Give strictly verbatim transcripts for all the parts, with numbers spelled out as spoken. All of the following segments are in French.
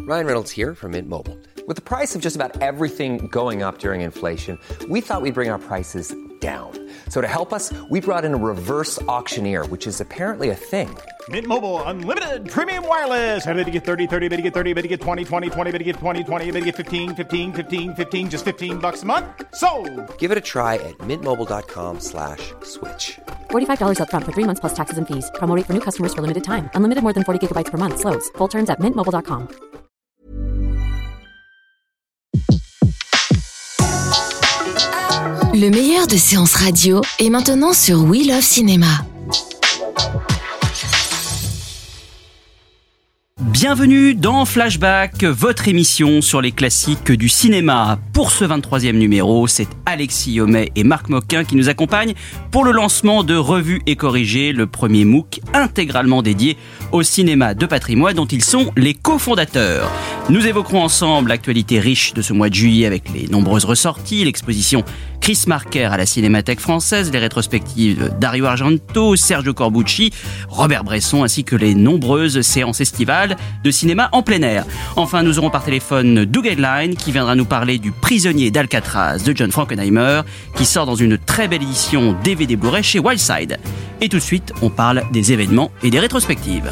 Ryan Reynolds here from Mint Mobile. With the price of just about everything going up during inflation, we thought we'd bring our prices down. So to help us, we brought in a reverse auctioneer, which is apparently a thing. Mint Mobile Unlimited Premium Wireless. How to get thirty, thirty, how to get thirty, how to get twenty, twenty, twenty, how to get twenty, twenty, how to get fifteen, fifteen, fifteen, fifteen, just fifteen bucks a month? Sold! Give it a try at mintmobile.com slash switch. forty-five dollars up front for three months plus taxes and fees. Promo rate for new customers for limited time. Unlimited more than forty gigabytes per month. Slows full terms at mint mobile dot com. Le meilleur de séances radio est maintenant sur We Love Cinéma. Bienvenue dans Flashback, votre émission sur les classiques du cinéma. Pour ce vingt-troisième numéro, c'est Alexis Yomet et Marc Moquin qui nous accompagnent pour le lancement de Revue et Corrigée, le premier MOOC intégralement dédié au cinéma de patrimoine dont ils sont les cofondateurs. Nous évoquerons ensemble l'actualité riche de ce mois de juillet avec les nombreuses ressorties, l'exposition Chris Marker à la Cinémathèque française, les rétrospectives Dario Argento, Sergio Corbucci, Robert Bresson ainsi que les nombreuses séances estivales de cinéma en plein air. Enfin, nous aurons par téléphone Doug Edline qui viendra nous parler du Prisonnier d'Alcatraz de John Frankenheimer qui sort dans une très belle édition D V D Blu-ray chez Wildside. Et tout de suite, on parle des événements et des rétrospectives.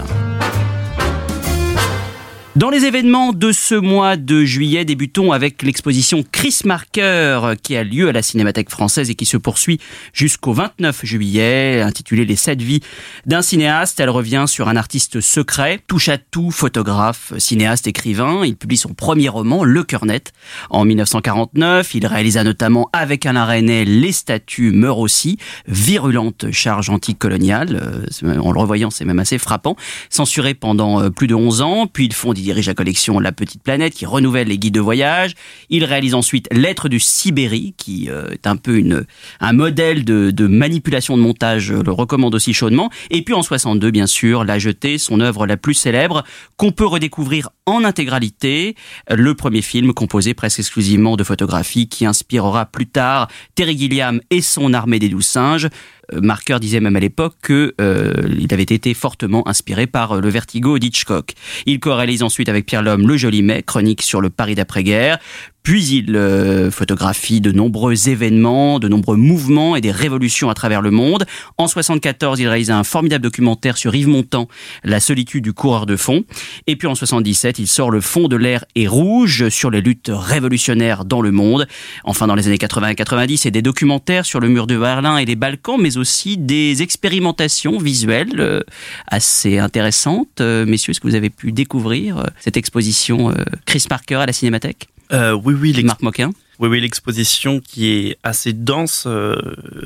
Dans les événements de ce mois de juillet, débutons avec l'exposition Chris Marker qui a lieu à la Cinémathèque française et qui se poursuit jusqu'au vingt-neuf juillet, intitulée Les sept vies d'un cinéaste. Elle revient sur un artiste secret, touche-à-tout, photographe, cinéaste, écrivain. Il publie son premier roman, Le Cœur Net, en dix-neuf cent quarante-neuf. Il réalisa notamment avec Alain Resnais Les statues meurent aussi, virulente charge anticoloniale. En le revoyant, c'est même assez frappant. Censuré pendant plus de onze ans, puis il fonde Il dirige la collection La Petite Planète qui renouvelle les guides de voyage. Il réalise ensuite Lettres du Sibérie qui euh, est un peu une, un modèle de, de manipulation de montage, je le recommande aussi chaudement. Et puis en soixante-deux, bien sûr, La Jetée, son œuvre la plus célèbre qu'on peut redécouvrir en intégralité. Le premier film composé presque exclusivement de photographies qui inspirera plus tard Terry Gilliam et son Armée des douze singes. Marker disait même à l'époque que euh, il avait été fortement inspiré par le Vertigo d'Hitchcock. Il co-réalise ensuite avec Pierre Lhomme Le Joli Mai, chronique sur le Paris d'après-guerre. Puis il euh, photographie de nombreux événements, de nombreux mouvements et des révolutions à travers le monde. En soixante-quatorze, il réalise un formidable documentaire sur Yves Montand, La solitude du coureur de fond. Et puis en soixante-dix-sept, il sort Le fond de l'air est rouge sur les luttes révolutionnaires dans le monde. Enfin, dans les années quatre-vingts et quatre-vingt-dix, c'est des documentaires sur le mur de Berlin et les Balkans, mais aussi des expérimentations visuelles euh, assez intéressantes. Euh, messieurs, est-ce que vous avez pu découvrir euh, cette exposition euh, Chris Marker à la Cinémathèque ? Euh, oui, oui, Marc Moquin. Oui, oui, l'exposition qui est assez dense. Euh,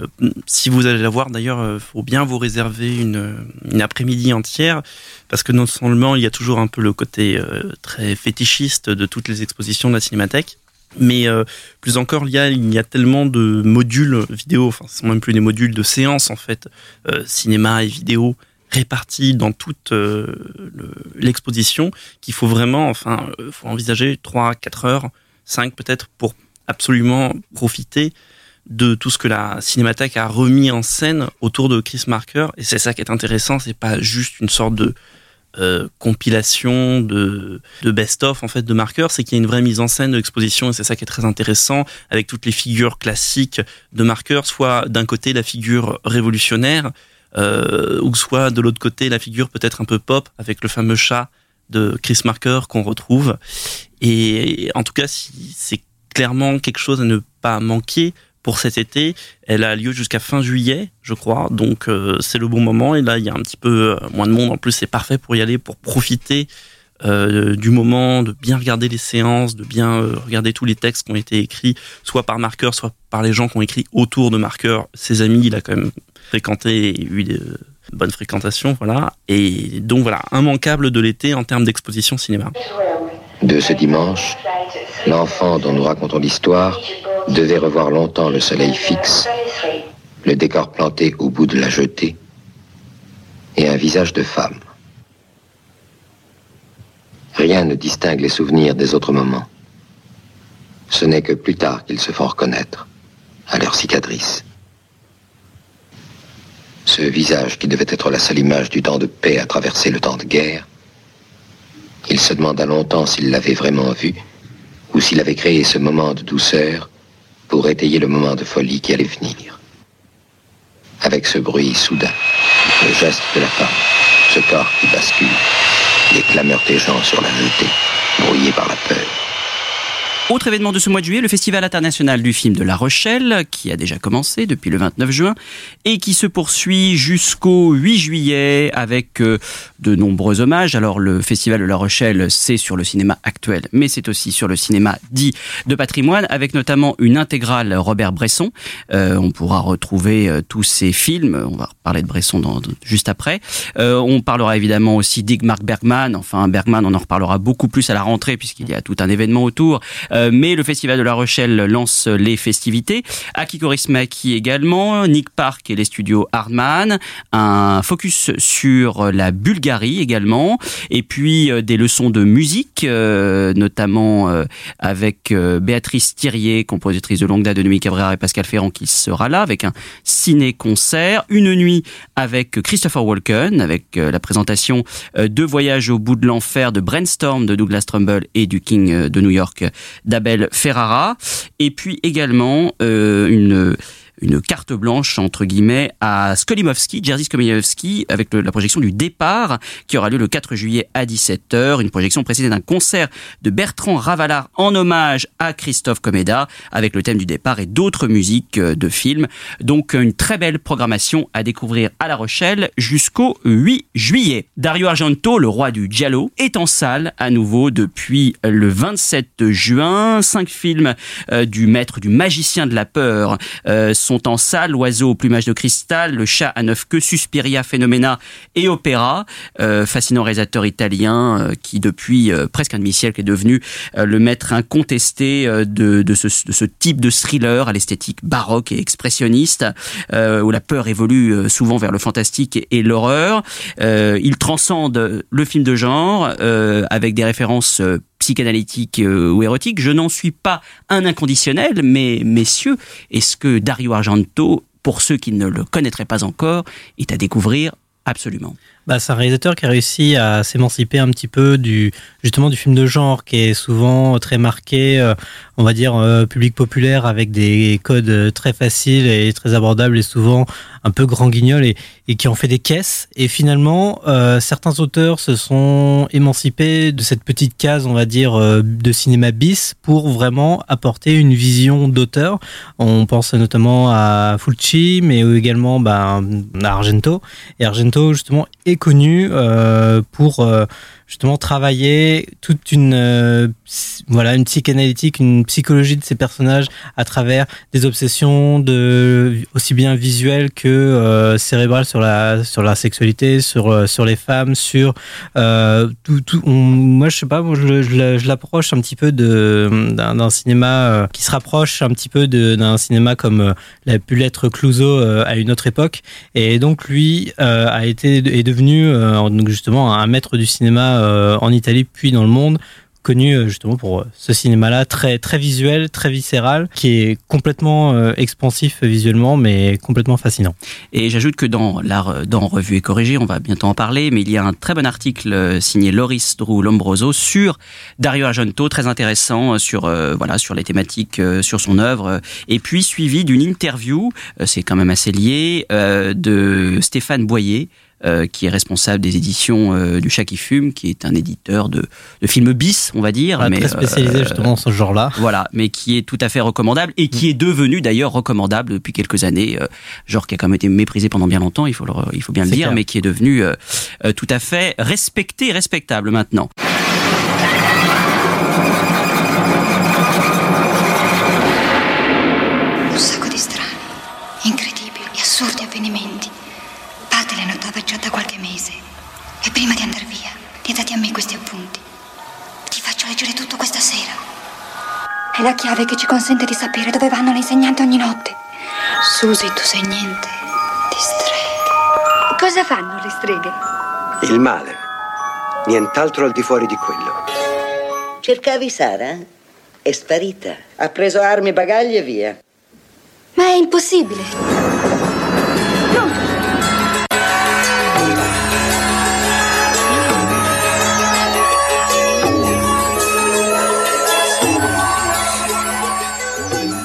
si vous allez la voir, d'ailleurs, il faut bien vous réserver une, une après-midi entière, parce que non seulement il y a toujours un peu le côté euh, très fétichiste de toutes les expositions de la Cinémathèque, mais euh, plus encore, il y a, il y a tellement de modules vidéo, enfin, ce sont même plus des modules de séances, en fait, euh, cinéma et vidéo, répartis dans toute euh, le, l'exposition, qu'il faut vraiment, enfin, euh, faut envisager trois, quatre heures, cinq peut-être, pour absolument profiter de tout ce que la Cinémathèque a remis en scène autour de Chris Marker. Et c'est ça qui est intéressant, c'est pas juste une sorte de euh, compilation de, de best-of en fait de Marker, c'est qu'il y a une vraie mise en scène de l'exposition, et c'est ça qui est très intéressant, avec toutes les figures classiques de Marker, soit d'un côté la figure révolutionnaire, Euh, ou soit de l'autre côté la figure peut-être un peu pop avec le fameux chat de Chris Marker qu'on retrouve. Et en tout cas, si, c'est clairement quelque chose à ne pas manquer pour cet été. Elle a lieu jusqu'à fin juillet, je crois, donc euh, c'est le bon moment. Et là, il y a un petit peu moins de monde. En plus, c'est parfait pour y aller, pour profiter euh, du moment, de bien regarder les séances, de bien euh, regarder tous les textes qui ont été écrits, soit par Marker, soit par les gens qui ont écrit autour de Marker. Ses amis, il a quand même fréquenté et eu de bonnes fréquentations, voilà. Et donc voilà, immanquable de l'été en termes d'exposition cinéma. De ce dimanche, l'enfant dont nous racontons l'histoire devait revoir longtemps le soleil fixe, le décor planté au bout de la jetée et un visage de femme. Rien ne distingue les souvenirs des autres moments. Ce n'est que plus tard qu'ils se font reconnaître à leurs cicatrices. Ce visage qui devait être la seule image du temps de paix à traverser le temps de guerre Il se demanda longtemps s'il l'avait vraiment vu, ou s'il avait créé ce moment de douceur pour étayer le moment de folie qui allait venir. Avec ce bruit soudain, le geste de la femme, ce corps qui bascule, les clameurs des gens sur la jetée, brouillés par la peur. Autre événement de ce mois de juillet, le Festival international du film de La Rochelle, qui a déjà commencé depuis le vingt-neuf juin et qui se poursuit jusqu'au huit juillet avec euh, de nombreux hommages. Alors le Festival de La Rochelle, c'est sur le cinéma actuel, mais c'est aussi sur le cinéma dit de patrimoine, avec notamment une intégrale Robert Bresson. Euh, on pourra retrouver euh, tous ces films, on va parler de Bresson dans, juste après. Euh, on parlera évidemment aussi d'Ingmar Bergman. Enfin, Bergman, on en reparlera beaucoup plus à la rentrée puisqu'il y a tout un événement autour. Euh, mais le Festival de La Rochelle lance les festivités. Aki Kaurismäki également, Nick Park et les studios Hardman, un focus sur la Bulgarie également, et puis euh, des leçons de musique, euh, notamment euh, avec euh, Béatrice Thirier, compositrice de longue date de Noémie Cabrera et Pascal Ferrand, qui sera là, avec un ciné-concert, une nuit avec Christopher Walken, avec euh, la présentation euh, de Voyage au bout de l'enfer de Brainstorm de Douglas Trumbull et du King de New York d'Abel Ferrara, et puis également euh, une une carte blanche, entre guillemets, à Skolimowski, Jerzy Skolimowski, avec le, la projection du Départ, qui aura lieu le quatre juillet à dix-sept heures, une projection précédée d'un concert de Bertrand Ravalard en hommage à Christophe Comeda, avec le thème du Départ et d'autres musiques de films. Donc, une très belle programmation à découvrir à La Rochelle jusqu'au huit juillet. Dario Argento, le roi du giallo, est en salle à nouveau depuis le vingt-sept juin. Cinq films euh, du maître, du magicien de la peur, euh, sont en salle, L'oiseau au plumage de cristal, Le chat à neuf queues, Suspiria, Phénoména et Opéra. Euh, fascinant réalisateur italien euh, qui depuis euh, presque un demi-siècle est devenu euh, le maître incontesté euh, de, de, ce, de ce type de thriller à l'esthétique baroque et expressionniste, euh, où la peur évolue euh, souvent vers le fantastique et, et l'horreur. Euh, il transcende le film de genre euh, avec des références euh, psychanalytique euh, ou érotique. Je n'en suis pas un inconditionnel, mais messieurs, est-ce que Dario Argento, pour ceux qui ne le connaîtraient pas encore, est à découvrir absolument? Bah, c'est un réalisateur qui a réussi à s'émanciper un petit peu du justement du film de genre, qui est souvent très marqué, euh, on va dire euh, public populaire, avec des codes très faciles et très abordables et souvent un peu grand guignol, et, et qui en fait des caisses. Et finalement, euh, certains auteurs se sont émancipés de cette petite case, on va dire, euh, de cinéma bis, pour vraiment apporter une vision d'auteur. On pense notamment à Fulci, mais également bah, à Argento. Et Argento, justement, est connu euh, pour euh, justement travailler toute une euh, voilà une psychanalytique, une psychologie de ces personnages à travers des obsessions de aussi bien visuelles que euh, cérébrales sur la sur la sexualité, sur euh, sur les femmes, sur euh, tout tout. On, moi je sais pas, moi je, je, je l'approche un petit peu de d'un, d'un cinéma euh, qui se rapproche un petit peu de, d'un cinéma comme euh, l'a pu l'être Clouseau euh, à une autre époque, et donc lui euh, a été est devenu euh, justement un maître du cinéma euh, en Italie puis dans le monde, connu justement pour ce cinéma-là très très visuel, très viscéral, qui est complètement euh, expansif visuellement, mais complètement fascinant. Et j'ajoute que dans la dans Revue et Corrigée, on va bientôt en parler, mais il y a un très bon article signé Loris Drew Lombroso sur Dario Argento, très intéressant sur euh, voilà sur les thématiques, euh, sur son œuvre, et puis suivi d'une interview, euh, c'est quand même assez lié, euh, de Stéphane Boyer, Euh, qui est responsable des éditions euh, du Chat qui fume, qui est un éditeur de, de films bis, on va dire. Ah, mais, très spécialisé euh, justement dans ce genre-là. Voilà, mais qui est tout à fait recommandable et qui est devenu d'ailleurs recommandable depuis quelques années, euh, genre qui a quand même été méprisé pendant bien longtemps, il faut, le, il faut bien le dire, clair. Mais qui est devenu euh, euh, tout à fait respecté et respectable maintenant. Un sacco di strani, incredibili e assurdi avvenimenti. Padre le notava già da qualche mese. E prima di andar via, li ha dati a me questi appunti. Ti faccio leggere tutto questa sera. È la chiave che ci consente di sapere dove vanno le insegnanti ogni notte. Susi, tu sei niente di streghe. Cosa fanno le streghe? Il male. Nient'altro al di fuori di quello. Cercavi Sara? È sparita. Ha preso armi, bagagli e via. Ma è impossibile.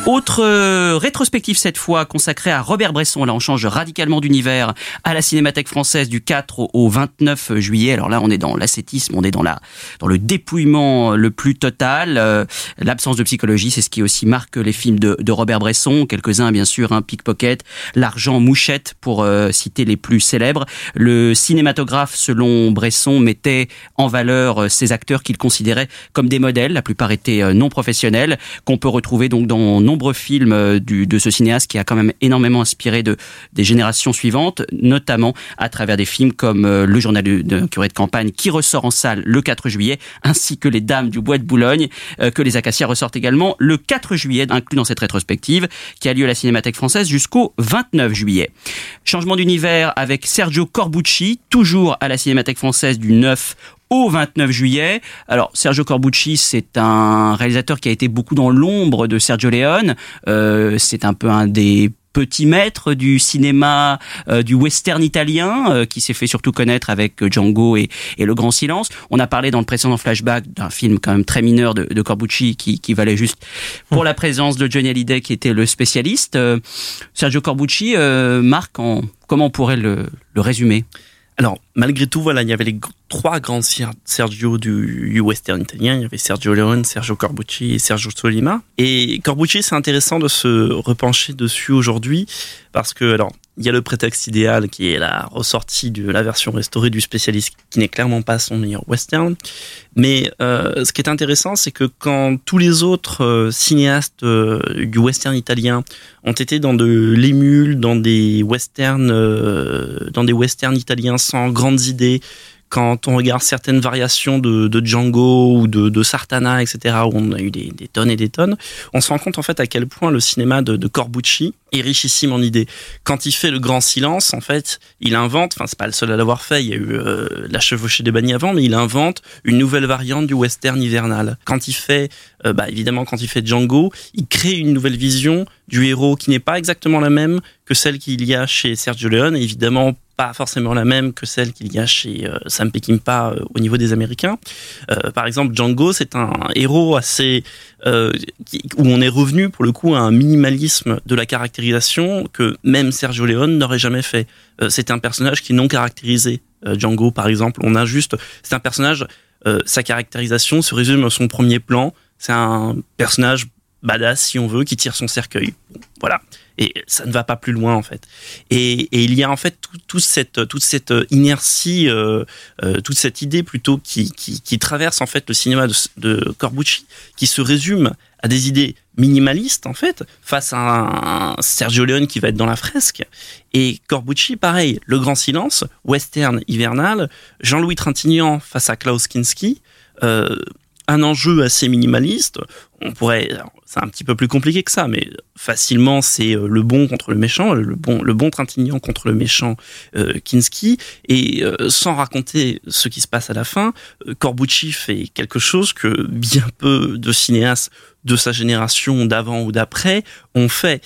Autre euh, rétrospective cette fois consacrée à Robert Bresson. Là, on change radicalement d'univers à la Cinémathèque française du quatre au vingt-neuf juillet. Alors là, on est dans l'ascétisme, on est dans la dans le dépouillement le plus total. Euh, l'absence de psychologie, c'est ce qui aussi marque les films de, de Robert Bresson. Quelques-uns, bien sûr, hein, Pickpocket, L'Argent, Mouchette, pour euh, citer les plus célèbres. Le cinématographe, selon Bresson, mettait en valeur euh, ces acteurs qu'il considérait comme des modèles. La plupart étaient euh, non professionnels, qu'on peut retrouver donc dans nombreux films du, de ce cinéaste qui a quand même énormément inspiré de, des générations suivantes, notamment à travers des films comme euh, Le Journal d'un curé de campagne qui ressort en salle le quatre juillet, ainsi que Les Dames du Bois de Boulogne, euh, que les Acacias ressortent également le quatre juillet, inclus dans cette rétrospective, qui a lieu à la Cinémathèque française jusqu'au vingt-neuf juillet. Changement d'univers avec Sergio Corbucci, toujours à la Cinémathèque française du neuf au vingt-neuf juillet. Alors, Sergio Corbucci, c'est un réalisateur qui a été beaucoup dans l'ombre de Sergio Leone. Euh, c'est un peu un des petits maîtres du cinéma, euh, du western italien, euh, qui s'est fait surtout connaître avec Django et, et Le Grand Silence. On a parlé dans le précédent flashback d'un film quand même très mineur de, de Corbucci qui, qui valait juste pour la présence de Johnny Hallyday qui était le spécialiste. Euh, Sergio Corbucci, euh, Marc, en, comment on pourrait le, le résumer ? Alors, malgré tout, voilà, il y avait les trois grands Sergio du, du western italien. Il y avait Sergio Leone, Sergio Corbucci et Sergio Sollima. Et Corbucci, c'est intéressant de se repencher dessus aujourd'hui parce que, alors, il y a le prétexte idéal qui est la ressortie de la version restaurée du spécialiste qui n'est clairement pas son meilleur western. Mais euh, ce qui est intéressant, c'est que quand tous les autres euh, cinéastes euh, du western italien ont été dans de l'émule, dans des westerns, euh, dans des westerns italiens sans grandes idées, quand on regarde certaines variations de, de Django ou de, de Sartana, et cetera, où on a eu des, des tonnes et des tonnes, on se rend compte en fait à quel point le cinéma de, de Corbucci est richissime en idées. Quand il fait Le Grand Silence, en fait, il invente, enfin c'est pas le seul à l'avoir fait, il y a eu euh, La Chevauchée des Bannis avant, mais il invente une nouvelle variante du western hivernal. Quand il fait, euh, bah évidemment, quand il fait Django, il crée une nouvelle vision du héros qui n'est pas exactement la même que celle qu'il y a chez Sergio Leone, et évidemment pas forcément la même que celle qu'il y a chez euh, Sam Peckinpah euh, au niveau des Américains. Euh, par exemple, Django, c'est un héros assez euh, qui, où on est revenu pour le coup à un minimalisme de la caractérisation que même Sergio Leone n'aurait jamais fait. Euh, c'est un personnage qui est non caractérisé. Euh, Django, par exemple, on a juste, c'est un personnage, euh, sa caractérisation se résume à son premier plan. C'est un personnage badass, si on veut, qui tire son cercueil. Bon, voilà. Et ça ne va pas plus loin en fait. Et, et il y a en fait tout, tout cette, toute cette inertie, euh, euh, toute cette idée plutôt qui, qui, qui traverse en fait le cinéma de, de Corbucci, qui se résume à des idées minimalistes en fait, face à un, un Sergio Leone qui va être dans la fresque. Et Corbucci, pareil, Le Grand Silence, western hivernal, Jean-Louis Trintignant face à Klaus Kinski, euh, un enjeu assez minimaliste. On pourrait, c'est un petit peu plus compliqué que ça, mais facilement c'est le bon contre le méchant, le bon, le bon Trintignant contre le méchant euh, Kinski, et euh, sans raconter ce qui se passe à la fin, euh, Corbucci fait quelque chose que bien peu de cinéastes de sa génération d'avant ou d'après ont fait.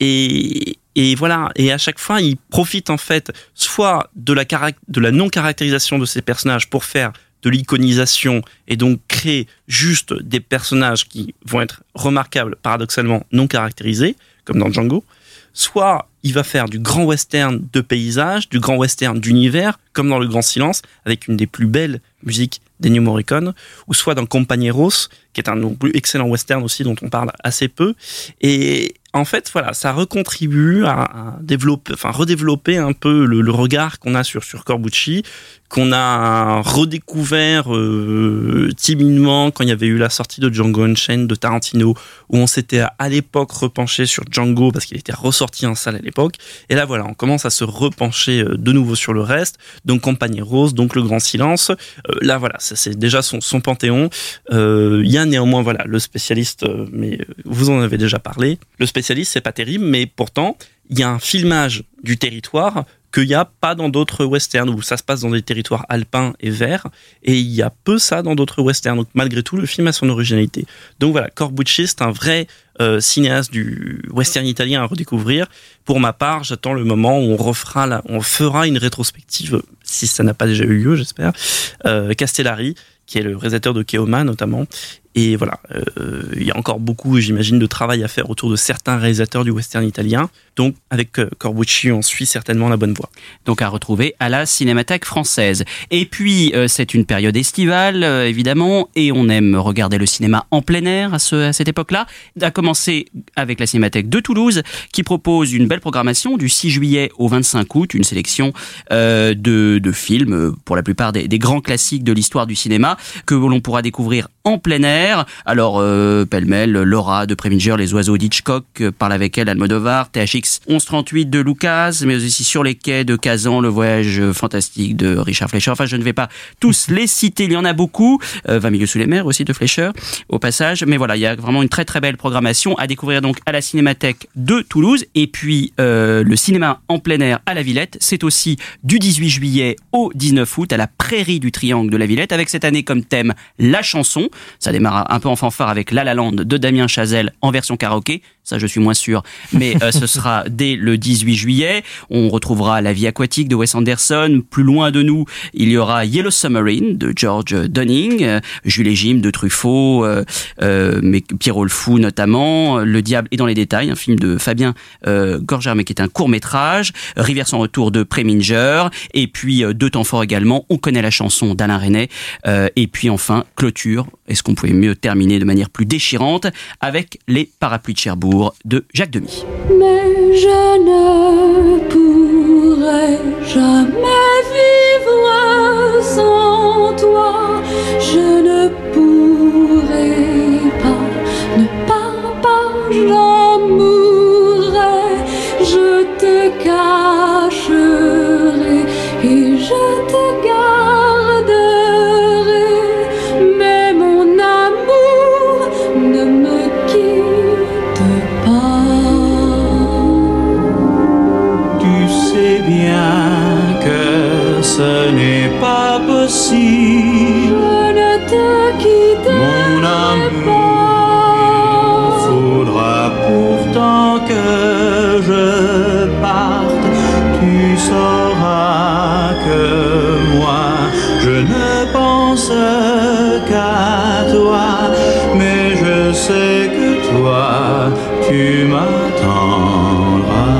Et, et voilà, et à chaque fois, il profite en fait soit de la, caract- de la non-caractérisation de ces personnages pour faire de l'iconisation et donc créer juste des personnages qui vont être remarquables, paradoxalement non caractérisés, comme dans Django, soit il va faire du grand western de paysage, du grand western d'univers, comme dans Le Grand Silence, avec une des plus belles musiques d'Ennio Morricone, ou soit dans Compañeros, qui est un non plus excellent western aussi, dont on parle assez peu. Et en fait, voilà, ça recontribue à, à développer, enfin redévelopper un peu le, le regard qu'on a sur, sur Corbucci, qu'on a redécouvert euh, timidement quand il y avait eu la sortie de Django Unchained de Tarantino, où on s'était à l'époque repenché sur Django parce qu'il était ressorti en salle à l'époque. Et là, voilà, on commence à se repencher de nouveau sur le reste. Donc Compañeros, donc Le Grand Silence. Euh, là, voilà, ça, c'est déjà son, son panthéon. Euh, il y a néanmoins, voilà, le spécialiste, euh, mais vous en avez déjà parlé. Le spécialiste, c'est pas terrible, mais pourtant, il y a un filmage du territoire qu'il n'y a pas dans d'autres westerns, où ça se passe dans des territoires alpins et verts, et il y a peu ça dans d'autres westerns. Donc malgré tout, le film a son originalité. Donc voilà, Corbucci, c'est un vrai euh, cinéaste du western italien à redécouvrir. Pour ma part, j'attends le moment où on refera, la, on fera une rétrospective, si ça n'a pas déjà eu lieu, j'espère, euh, Castellari, qui est le réalisateur de Keoma notamment, Et voilà, euh, il y a encore beaucoup, j'imagine, de travail à faire autour de certains réalisateurs du western italien. Donc, avec euh, Corbucci, on suit certainement la bonne voie. Donc, à retrouver à la Cinémathèque française. Et puis, euh, c'est une période estivale, euh, évidemment, et on aime regarder le cinéma en plein air à, ce, à cette époque-là. À commencer avec la Cinémathèque de Toulouse, qui propose une belle programmation du six juillet au vingt-cinq août, une sélection euh, de, de films, pour la plupart des, des grands classiques de l'histoire du cinéma, que l'on pourra découvrir en plein air. Alors, euh, pêle-mêle, Laura de Preminger, Les Oiseaux d'Hitchcock, euh, Parle avec elle, Almodovar, T H X onze trente-huit de Lucas, mais aussi Sur les quais de Kazan, Le Voyage fantastique de Richard Fleischer. Enfin, je ne vais pas tous les citer, il y en a beaucoup. Euh, vingt milieux sous les mers aussi de Fleischer, au passage. Mais voilà, il y a vraiment une très très belle programmation à découvrir donc à la Cinémathèque de Toulouse. Et puis, euh, le cinéma en plein air à la Villette, c'est aussi du dix-huit juillet au dix-neuf août à la Prairie du Triangle de la Villette, avec cette année comme thème la chanson. Ça démarre un peu en fanfare avec La La Land de Damien Chazelle en version karaoké. Ça, je suis moins sûr, mais euh, ce sera dès le dix-huit juillet. On retrouvera La Vie aquatique de Wes Anderson. Plus loin de nous, il y aura Yellow Submarine de George Dunning, euh, Jules et Jim de Truffaut, euh, euh, mais Pierrot le Fou notamment, Le Diable est dans les détails, un film de Fabien euh, Gorger, mais qui est un court-métrage, Rivière sans retour de Preminger, et puis euh, Deux temps forts également, On connaît la chanson d'Alain Resnais, euh, et puis enfin, clôture, est-ce qu'on pouvait mieux terminer de manière plus déchirante, avec Les Parapluies de Cherbourg de Jacques Demy. Mais je ne pourrai jamais vivre sans toi. Je ne pourrai pas, ne pars pas, j'en mourrai. Je te cacherai et je te garderai. Mais mon amour ne me quitte. Tu sais bien que ce n'est pas possible. Je ne te quitterai mon amour, il faudra pourtant que je parte. Tu sauras que moi je ne pense qu'à toi, mais je sais que toi tu m'attendras.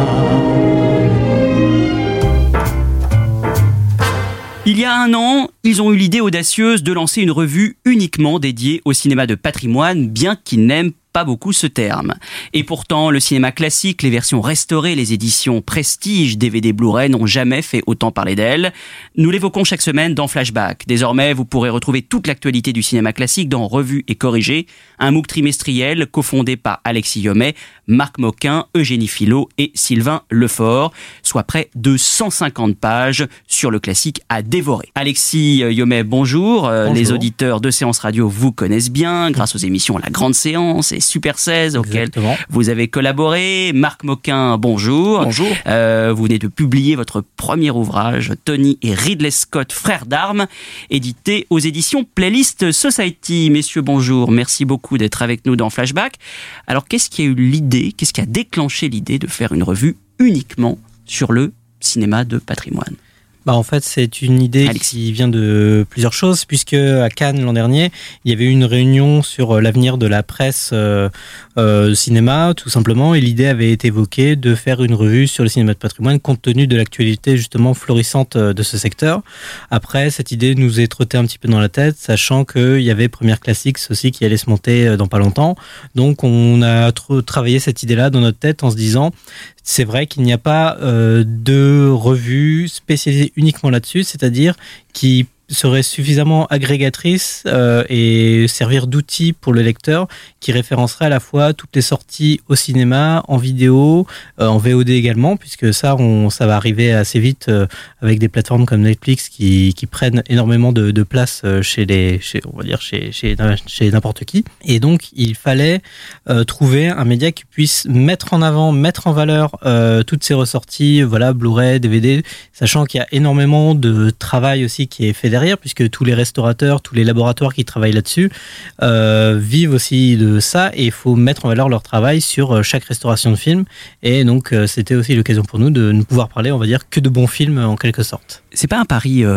Il y a un an, ils ont eu l'idée audacieuse de lancer une revue uniquement dédiée au cinéma de patrimoine, bien qu'ils n'aiment pas beaucoup ce terme. Et pourtant, le cinéma classique, les versions restaurées, les éditions Prestige, D V D Blu-ray n'ont jamais fait autant parler d'elles. Nous l'évoquons chaque semaine dans Flashback. Désormais, vous pourrez retrouver toute l'actualité du cinéma classique dans Revue et Corrigé, un MOOC trimestriel cofondé par Alexis Yomet, Marc Moquin, Eugénie Filot et Sylvain Lefort, soit près de cent cinquante pages sur le classique à dévorer. Alexis Yomet, bonjour. bonjour. Les auditeurs de Séance Radio vous connaissent bien grâce aux émissions La Grande Séance et Super seize auquel vous avez collaboré. Marc Moquin, bonjour. Bonjour. Euh, vous venez de publier votre premier ouvrage, Tony et Ridley Scott, frères d'armes, édité aux éditions Playlist Society. Messieurs, bonjour. Merci beaucoup d'être avec nous dans Flashback. Alors, qu'est-ce qui a eu l'idée, qu'est-ce qui a déclenché l'idée de faire une revue uniquement sur le cinéma de patrimoine ? Bah en fait, c'est une idée Alex. qui vient de plusieurs choses, puisque à Cannes l'an dernier, il y avait eu une réunion sur l'avenir de la presse euh, euh, cinéma, tout simplement, et l'idée avait été évoquée de faire une revue sur le cinéma de patrimoine, compte tenu de l'actualité justement florissante de ce secteur. Après, cette idée nous est trottée un petit peu dans la tête, sachant qu'il y avait Première Classics aussi qui allait se monter dans pas longtemps. Donc, on a trop travaillé cette idée-là dans notre tête en se disant, c'est vrai qu'il n'y a pas euh, de revue spécialisée uniquement là-dessus, c'est-à-dire qui serait suffisamment agrégatrice euh, et servir d'outil pour le lecteur qui référencerait à la fois toutes les sorties au cinéma, en vidéo, euh, en V O D également, puisque ça, on, ça va arriver assez vite euh, avec des plateformes comme Netflix qui, qui prennent énormément de, de place chez les, chez, on va dire chez, chez, chez n'importe qui. Et donc, il fallait euh, trouver un média qui puisse mettre en avant, mettre en valeur euh, toutes ces ressorties, voilà, Blu-ray, D V D, sachant qu'il y a énormément de travail aussi qui est fait derrière, puisque tous les restaurateurs, tous les laboratoires qui travaillent là-dessus euh, vivent aussi de ça, et il faut mettre en valeur leur travail sur chaque restauration de film. Et donc euh, c'était aussi l'occasion pour nous de ne pouvoir parler, on va dire, que de bons films en quelque sorte. C'est pas un pari euh,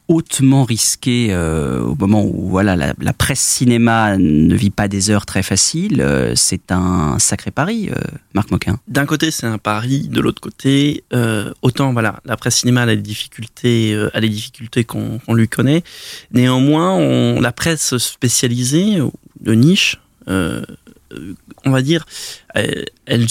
hautement risqué euh, au moment où voilà la, la presse cinéma ne vit pas des heures très faciles. Euh, c'est un sacré pari, euh, Marc Moquin. D'un côté, c'est un pari. De l'autre côté, euh, autant voilà, la presse cinéma a des difficultés, euh, a les difficultés qu'on, qu'on lui connaît. Néanmoins, on, la presse spécialisée de niche, euh, on va dire, elle, elle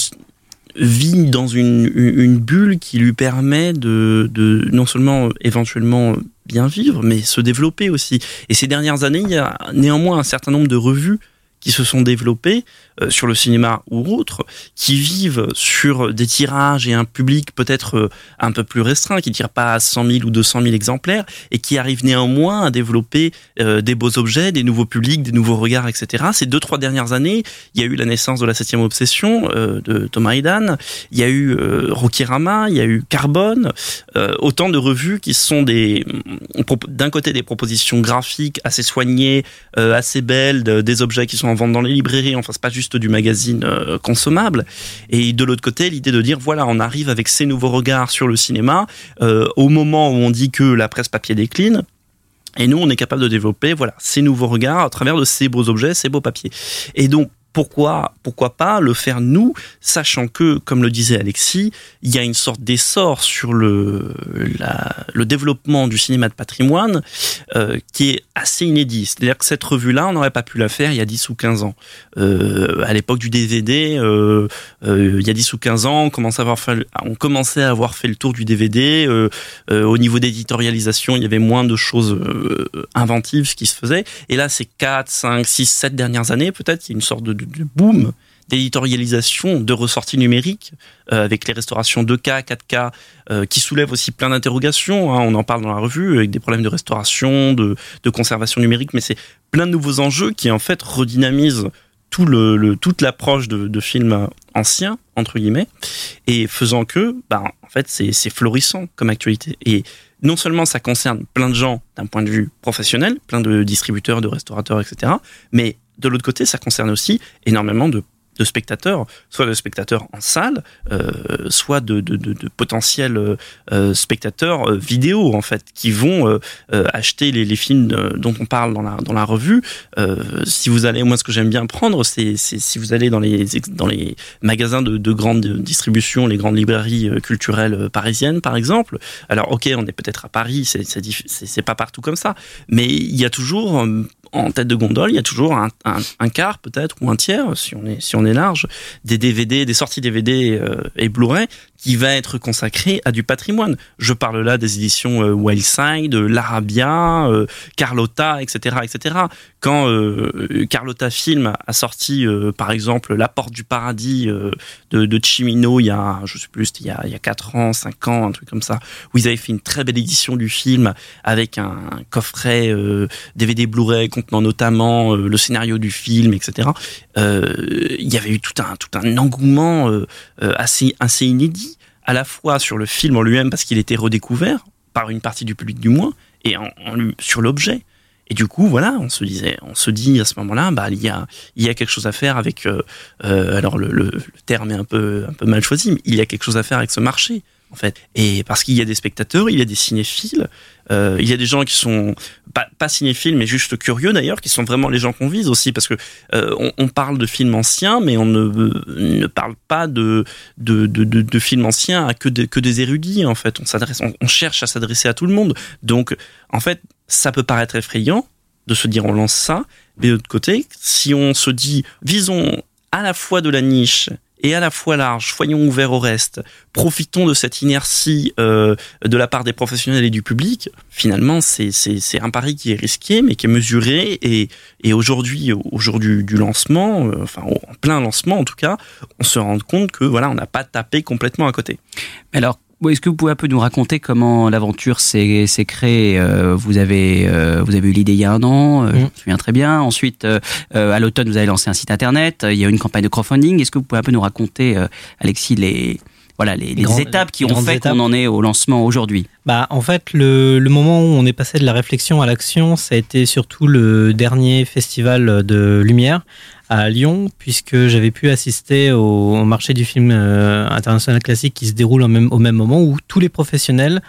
vit dans une, une bulle qui lui permet de, de non seulement éventuellement bien vivre, mais se développer aussi. Et ces dernières années, il y a néanmoins un certain nombre de revues qui se sont développées euh, sur le cinéma ou autres, qui vivent sur des tirages et un public peut-être euh, un peu plus restreint, qui ne tire pas à cent mille ou deux cent mille exemplaires, et qui arrivent néanmoins à développer euh, des beaux objets, des nouveaux publics, des nouveaux regards, et cetera. Ces deux, trois dernières années, il y a eu la naissance de La Septième Obsession euh, de Thomas Haydan, il y a eu euh, Rokirama, il y a eu Carbone, euh, autant de revues qui sont des, d'un côté des propositions graphiques assez soignées, euh, assez belles, de, des objets qui sont en vente dans les librairies, enfin c'est pas juste du magazine euh, consommable, et de l'autre côté l'idée de dire voilà, on arrive avec ces nouveaux regards sur le cinéma euh, au moment où on dit que la presse papier décline, et nous on est capable de développer voilà ces nouveaux regards à travers de ces beaux objets, ces beaux papiers. Et donc Pourquoi, pourquoi pas le faire nous, sachant que, comme le disait Alexis, il y a une sorte d'essor sur le, la, le développement du cinéma de patrimoine euh, qui est assez inédit. C'est-à-dire que cette revue-là, on n'aurait pas pu la faire il y a dix ou quinze ans. Euh, à l'époque du D V D, euh, euh, il y a dix ou quinze ans, on commençait à avoir fait, on commençait à avoir fait le tour du D V D. Euh, euh, au niveau d'éditorialisation, il y avait moins de choses euh, inventives qui se faisaient. Et là, ces quatre, cinq, six, sept dernières années, peut-être, il y a une sorte de de boom d'éditorialisation, de ressorties numériques, euh, avec les restaurations deux K, quatre K, euh, qui soulèvent aussi plein d'interrogations. Hein, on en parle dans la revue, avec des problèmes de restauration, de, de conservation numérique, mais c'est plein de nouveaux enjeux qui, en fait, redynamisent tout le, le, toute l'approche de, de films anciens, entre guillemets, et faisant que, bah, en fait, c'est, c'est florissant comme actualité. Et non seulement ça concerne plein de gens d'un point de vue professionnel, plein de distributeurs, de restaurateurs, et cetera, mais de l'autre côté, ça concerne aussi énormément de, de spectateurs, soit de spectateurs en salle, euh, soit de, de, de, de potentiels euh, spectateurs euh, vidéo, en fait, qui vont euh, euh, acheter les, les films de, dont on parle dans la, dans la revue. Euh, si vous allez, moi, ce que j'aime bien prendre, c'est, c'est si vous allez dans les, dans les magasins de, de grande distribution, les grandes librairies culturelles parisiennes, par exemple. Alors, ok, on est peut-être à Paris, c'est, c'est, c'est, c'est pas partout comme ça, mais il y a toujours... Euh, en tête de gondole, il y a toujours un, un, un quart peut-être ou un tiers, si on est si on est large, des D V D, des sorties D V D euh, et Blu-ray qui va être consacré à du patrimoine. Je parle là des éditions euh, Wildside, l'Arabia, euh, Carlotta, et cetera, et cetera. Quand euh, Carlotta Film a sorti, euh, par exemple, La Porte du Paradis euh, de, de Cimino, il y a, je sais plus, il y a, il y a quatre ans, cinq ans, un truc comme ça, où ils avaient fait une très belle édition du film avec un coffret euh, D V D Blu-ray contenant notamment euh, le scénario du film, et cetera. Euh, il y avait eu tout un tout un engouement euh, assez assez inédit, à la fois sur le film en lui-même parce qu'il était redécouvert par une partie du public du moins, et en, en, sur l'objet. Et du coup, voilà, on se disait, on se dit à ce moment-là, bah il y a il y a quelque chose à faire avec. Euh, euh, alors le, le, le terme est un peu un peu mal choisi, mais il y a quelque chose à faire avec ce marché. En fait, et parce qu'il y a des spectateurs, il y a des cinéphiles, euh, il y a des gens qui sont pas, pas cinéphiles, mais juste curieux d'ailleurs, qui sont vraiment les gens qu'on vise aussi, parce que euh, on, on parle de films anciens, mais on ne, ne parle pas de de, de, de de films anciens à que de, que des érudits. En fait, on s'adresse, on, on cherche à s'adresser à tout le monde. Donc, en fait, ça peut paraître effrayant de se dire on lance ça, mais de l'autre côté, si on se dit visons à la fois de la niche et à la fois large, soyons ouverts au reste, profitons de cette inertie euh, de la part des professionnels et du public, finalement, c'est, c'est, c'est un pari qui est risqué, mais qui est mesuré, et, et aujourd'hui, au jour du, du lancement, euh, enfin, en plein lancement en tout cas, on se rend compte que voilà, on n'a pas tapé complètement à côté. Alors, est-ce que vous pouvez un peu nous raconter comment l'aventure s'est, s'est créée ? euh, vous, avez, euh, vous avez eu l'idée il y a un an, euh, mmh. je me souviens très bien. Ensuite, euh, à l'automne, vous avez lancé un site internet. Il y a eu une campagne de crowdfunding. Est-ce que vous pouvez un peu nous raconter, euh, Alexis, les, voilà, les, les, les grandes, étapes qui ont fait étapes. Qu'on en est au lancement aujourd'hui ? Bah, en fait, le, le moment où on est passé de la réflexion à l'action, ça a été surtout le dernier festival de Lumière à Lyon, puisque j'avais pu assister au, au marché du film euh, international classique qui se déroule au même, au même moment, où tous les professionnels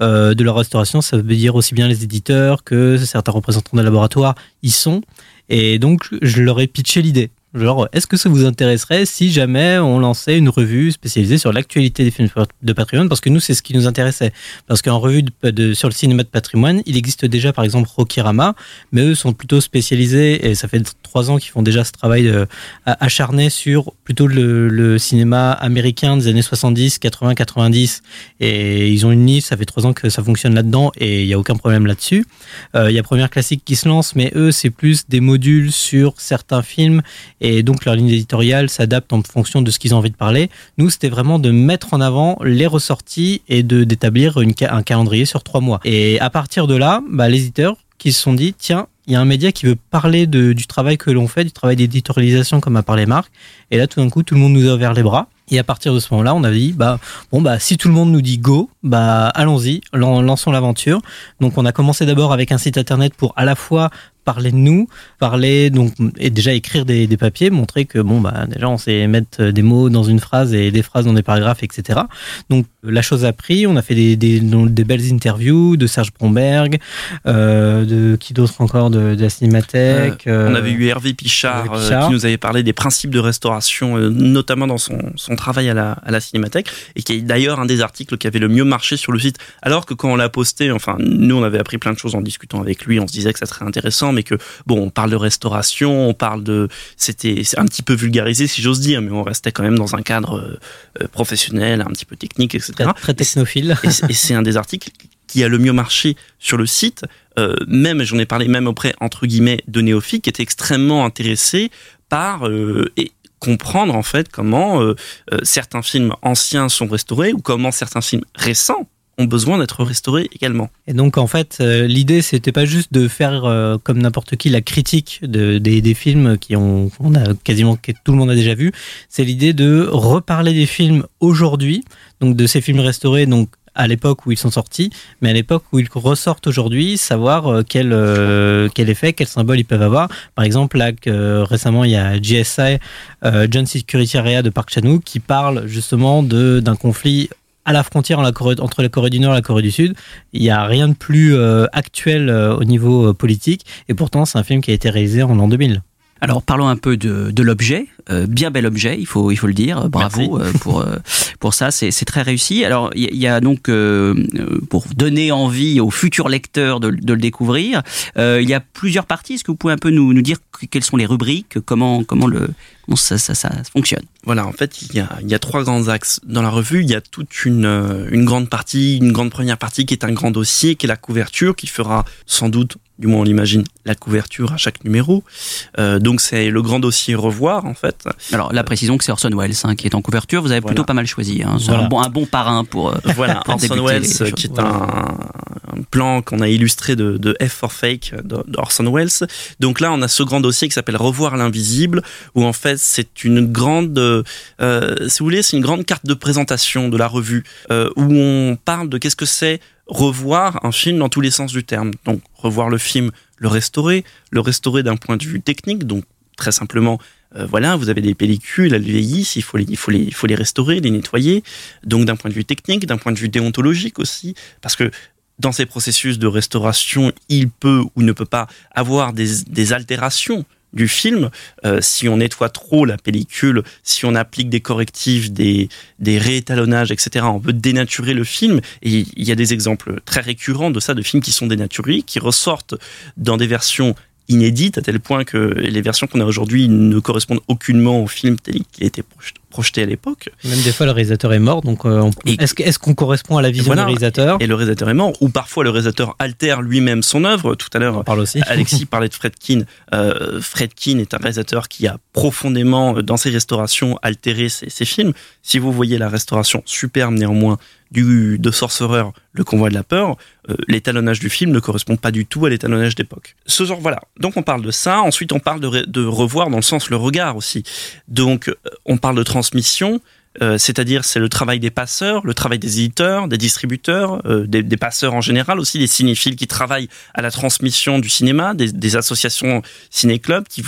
euh, de la restauration. Ça veut dire aussi bien les éditeurs que certains représentants des laboratoires y sont. Et donc, je leur ai pitché l'idée. Genre, est-ce que ça vous intéresserait si jamais on lançait une revue spécialisée sur l'actualité des films de patrimoine? Parce que nous, c'est ce qui nous intéressait. Parce qu'en revue de, de, sur le cinéma de patrimoine, il existe déjà, par exemple, Rokirama, mais eux sont plutôt spécialisés, et ça fait trois ans qu'ils font déjà ce travail euh, acharné sur plutôt le, le cinéma américain des années soixante-dix, quatre-vingts, quatre-vingt-dix. Et ils ont une niche, ça fait trois ans que ça fonctionne là-dedans, et il n'y a aucun problème là-dessus. Euh, il y a Première Classique qui se lance, mais eux, c'est plus des modules sur certains films, et donc leur ligne éditoriale s'adapte en fonction de ce qu'ils ont envie de parler. Nous, c'était vraiment de mettre en avant les ressorties et de d'établir une, un calendrier sur trois mois. Et à partir de là, bah, les éditeurs qui se sont dit, tiens, il y a un média qui veut parler de, du travail que l'on fait, du travail d'éditorialisation comme a parlé Marc. Et là, tout d'un coup, tout le monde nous a ouvert les bras. Et à partir de ce moment-là, on a dit, bah, bon, bah, si tout le monde nous dit go, bah, allons-y, lançons l'aventure. Donc, on a commencé d'abord avec un site internet pour à la fois parler de nous, parler, donc, et déjà écrire des, des papiers, montrer que, bon, bah, déjà, on sait mettre des mots dans une phrase et des phrases dans des paragraphes, et cetera. Donc, la chose a pris, on a fait des, des, des belles interviews de Serge Bromberg, euh, de qui d'autre encore, de, de la Cinémathèque. Euh, on avait eu Hervé Pichard, Hervé Pichard. Euh, qui nous avait parlé des principes de restauration, euh, notamment dans son, son travail à la, à la Cinémathèque, et qui est d'ailleurs un des articles qui avait le mieux marché sur le site. Alors que quand on l'a posté, enfin, nous, on avait appris plein de choses en discutant avec lui, on se disait que ça serait intéressant, mais que, bon, on parle de restauration, on parle de... C'était c'est un petit peu vulgarisé, si j'ose dire, mais on restait quand même dans un cadre euh, professionnel, un petit peu technique, et cetera. Très technophile. Et, et c'est un des articles qui a le mieux marché sur le site, euh, même, j'en ai parlé même auprès, entre guillemets, de néophytes, qui étaient extrêmement intéressés par... Euh, et, comprendre en fait comment euh, euh, certains films anciens sont restaurés ou comment certains films récents ont besoin d'être restaurés également. Et donc en fait euh, l'idée c'était pas juste de faire euh, comme n'importe qui la critique de, des, des films qui ont on a quasiment que tout le monde a déjà vu, c'est l'idée de reparler des films aujourd'hui, donc de ces films restaurés, donc à l'époque où ils sont sortis, mais à l'époque où ils ressortent aujourd'hui, savoir quel, euh, quel effet, quel symbole ils peuvent avoir. Par exemple, là, que, euh, récemment, il y a J S I, euh, Joint Security Area de Park Chan-wook, qui parle justement de, d'un conflit à la frontière en la Corée, entre la Corée du Nord et la Corée du Sud. Il n'y a rien de plus euh, actuel euh, au niveau euh, politique, et pourtant, c'est un film qui a été réalisé en l'an deux mille. Alors parlons un peu de, de l'objet, euh, bien bel objet, il faut il faut le dire. Bravo euh, pour euh, pour ça, c'est c'est très réussi. Alors il y, y a donc euh, pour donner envie aux futurs lecteurs de, de le découvrir, euh, il y a plusieurs parties. Est-ce que vous pouvez un peu nous nous dire quelles sont les rubriques, comment comment le comment ça ça, ça fonctionne? Voilà, en fait, il y a il y a trois grands axes dans la revue. Il y a toute une une grande partie, une grande première partie qui est un grand dossier, qui est la couverture, qui fera sans doute, du moins on l'imagine, la couverture à chaque numéro. Euh, donc c'est le grand dossier revoir en fait. Alors là précisons que c'est Orson Welles hein, qui est en couverture. Vous avez plutôt voilà. pas mal choisi. Hein. C'est voilà. un bon un bon parrain pour. Euh, voilà, pour Orson Welles qui est voilà. un, un plan qu'on a illustré de, de F for Fake d'Orson Welles. Donc là on a ce grand dossier qui s'appelle Revoir l'invisible, où en fait c'est une grande, euh, si vous voulez, c'est une grande carte de présentation de la revue euh, où on parle de qu'est-ce que c'est revoir un film dans tous les sens du terme. Donc revoir le film, le restaurer, le restaurer d'un point de vue technique, donc très simplement, euh, voilà, vous avez des pellicules, elles vieillissent, il faut les, il faut les, il faut les restaurer, les nettoyer. Donc d'un point de vue technique, d'un point de vue déontologique aussi, parce que dans ces processus de restauration, il peut ou ne peut pas avoir des, des altérations du film, euh, si on nettoie trop la pellicule, si on applique des correctifs, des, des réétalonnages, et cetera, on peut dénaturer le film. Et il y a des exemples très récurrents de ça, de films qui sont dénaturés, qui ressortent dans des versions inédites, à tel point que les versions qu'on a aujourd'hui ne correspondent aucunement au film tel qu'il a été projeté à l'époque. Même des fois, le réalisateur est mort, donc euh, on... et... est-ce, est-ce qu'on correspond à la vision voilà, du réalisateur ? Et le réalisateur est mort, ou parfois le réalisateur altère lui-même son œuvre. Tout à l'heure, parle aussi. Alexis parlait de Friedkin. Euh, Friedkin est un réalisateur qui a profondément, dans ses restaurations, altéré ses, ses films. Si vous voyez la restauration superbe néanmoins du de Sorcerer, Le Convoi de la peur, euh, l'étalonnage du film ne correspond pas du tout à l'étalonnage d'époque. Ce genre, voilà. Donc on parle de ça. Ensuite, on parle de, re, de revoir dans le sens le regard aussi. Donc on parle de transmission, euh, c'est-à-dire c'est le travail des passeurs, le travail des éditeurs, des distributeurs, euh, des, des passeurs en général aussi, des cinéphiles qui travaillent à la transmission du cinéma, des, des associations ciné-clubs qui vont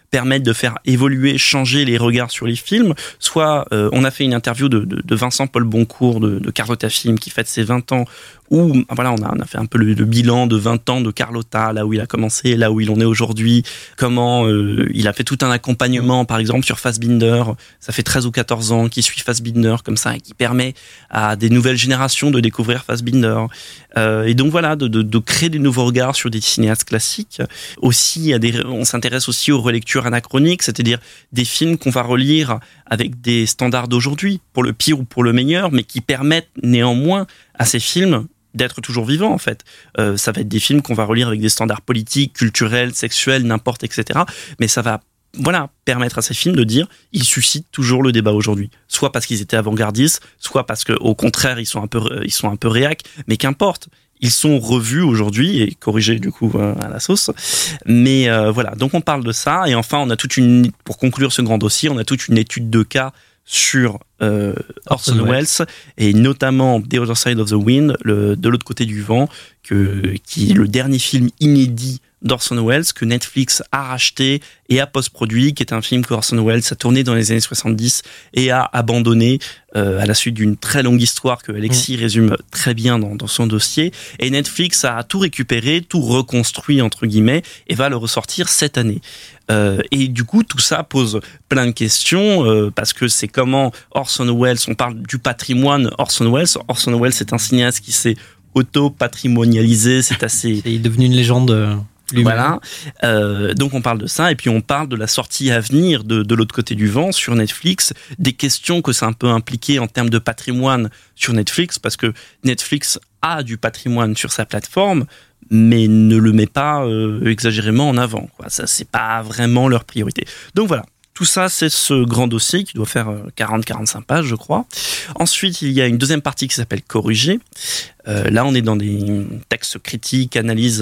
permettent de faire évoluer, changer les regards sur les films. Soit euh, on a fait une interview de, de, de Vincent Paul Boncourt de, de Carlotta Film qui fête ses vingt ans, où voilà, on a, on a fait un peu le, le bilan de vingt ans de Carlotta, là où il a commencé, là où il en est aujourd'hui, comment euh, il a fait tout un accompagnement, par exemple sur Fassbinder. Ça fait treize ou quatorze ans qu'il suit Fassbinder comme ça et qui permet à des nouvelles générations de découvrir Fassbinder. Euh, et donc voilà, de, de, de créer des nouveaux regards sur des cinéastes classiques. Aussi, à des, on s'intéresse aussi aux relectures anachroniques, c'est-à-dire des films qu'on va relire avec des standards d'aujourd'hui, pour le pire ou pour le meilleur, mais qui permettent néanmoins à ces films d'être toujours vivants, en fait. Euh, ça va être des films qu'on va relire avec des standards politiques, culturels, sexuels, n'importe, et cetera. Mais ça va, voilà, permettre à ces films de dire, ils suscitent toujours le débat aujourd'hui. Soit parce qu'ils étaient avant-gardistes, soit parce que, au contraire, ils sont un peu, ils sont un peu réac, mais qu'importe. Ils sont revus aujourd'hui et corrigés du coup à la sauce. Mais euh, voilà, donc on parle de ça. Et enfin, on a toute une, pour conclure ce grand dossier, on a toute une étude de cas sur euh, Orson, Orson Welles, Welles et notamment The Other Side of the Wind, le, de l'autre côté du vent, que, qui est le dernier film inédit d'Orson Welles que Netflix a racheté et a post-produit, qui est un film que Orson Welles a tourné dans les années soixante-dix et a abandonné euh, à la suite d'une très longue histoire que Alexis mmh. résume très bien dans, dans son dossier. Et Netflix a tout récupéré, tout reconstruit entre guillemets et va le ressortir cette année. Euh, et du coup, tout ça pose plein de questions euh, parce que c'est comment Orson Welles, on parle du patrimoine Orson Welles. Orson Welles, c'est un cinéaste qui s'est auto-patrimonialisé, c'est assez... Il est devenu une légende... Lui-même. Voilà, euh, donc on parle de ça et puis on parle de la sortie à venir de, de l'autre côté du vent sur Netflix, des questions que ça a un peu impliqué en termes de patrimoine sur Netflix, parce que Netflix a du patrimoine sur sa plateforme, mais ne le met pas euh, exagérément en avant, quoi. Ça, c'est pas vraiment leur priorité. Donc voilà. Tout ça, c'est ce grand dossier qui doit faire quarante à quarante-cinq pages, je crois. Ensuite, il y a une deuxième partie qui s'appelle Corriger. Euh, là, on est dans des textes critiques, analyses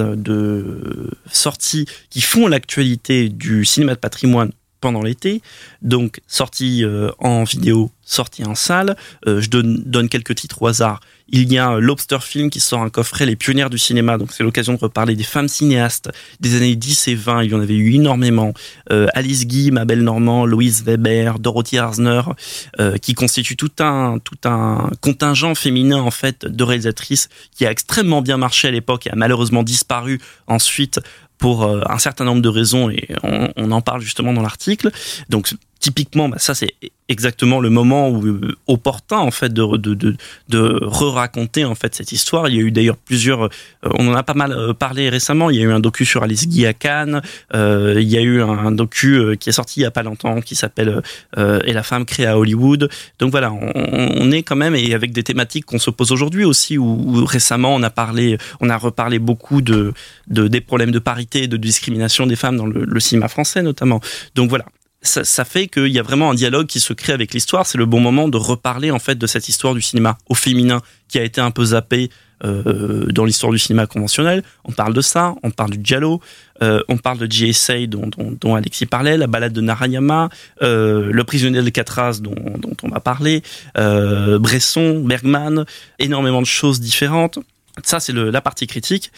de sorties qui font l'actualité du cinéma de patrimoine pendant l'été. Donc, sorties euh, en vidéo, sorties en salle. Euh, je donne, donne quelques titres au hasard. Il y a Lobster Film qui sort un coffret, Les Pionnières du cinéma. Donc, c'est l'occasion de reparler des femmes cinéastes des années dix et vingt. Il y en avait eu énormément. Euh, Alice Guy, Mabel Normand, Louise Weber, Dorothy Arzner, euh, qui constituent tout un, tout un contingent féminin, en fait, de réalisatrices qui a extrêmement bien marché à l'époque et a malheureusement disparu ensuite pour euh, un certain nombre de raisons, et on, on en parle justement dans l'article. Donc, typiquement, bah, ça, c'est exactement le moment où, euh, opportun, en fait, de, de, de, de re-raconter, en fait, cette histoire. Il y a eu d'ailleurs plusieurs, euh, on en a pas mal euh, parlé récemment. Il y a eu un docu sur Alice Guy à Cannes. Euh, il y a eu un, un docu euh, qui est sorti il y a pas longtemps, qui s'appelle euh, Et la femme créée à Hollywood. Donc voilà, on, on est quand même, et avec des thématiques qu'on se pose aujourd'hui aussi, où, où récemment, on a parlé, on a reparlé beaucoup de, de, des problèmes de parité et de discrimination des femmes dans le, le cinéma français, notamment. Donc voilà. Ça, ça fait qu'il y a vraiment un dialogue qui se crée avec l'histoire. C'est le bon moment de reparler, en fait, de cette histoire du cinéma au féminin qui a été un peu zappée euh, dans l'histoire du cinéma conventionnel. On parle de ça, on parle du giallo, euh, on parle de G S A dont, dont, dont Alexis parlait, la balade de Narayama, euh, le prisonnier d'Alcatraz dont, dont on va parler, euh, Bresson, Bergman, énormément de choses différentes. Ça, c'est le, la partie critique.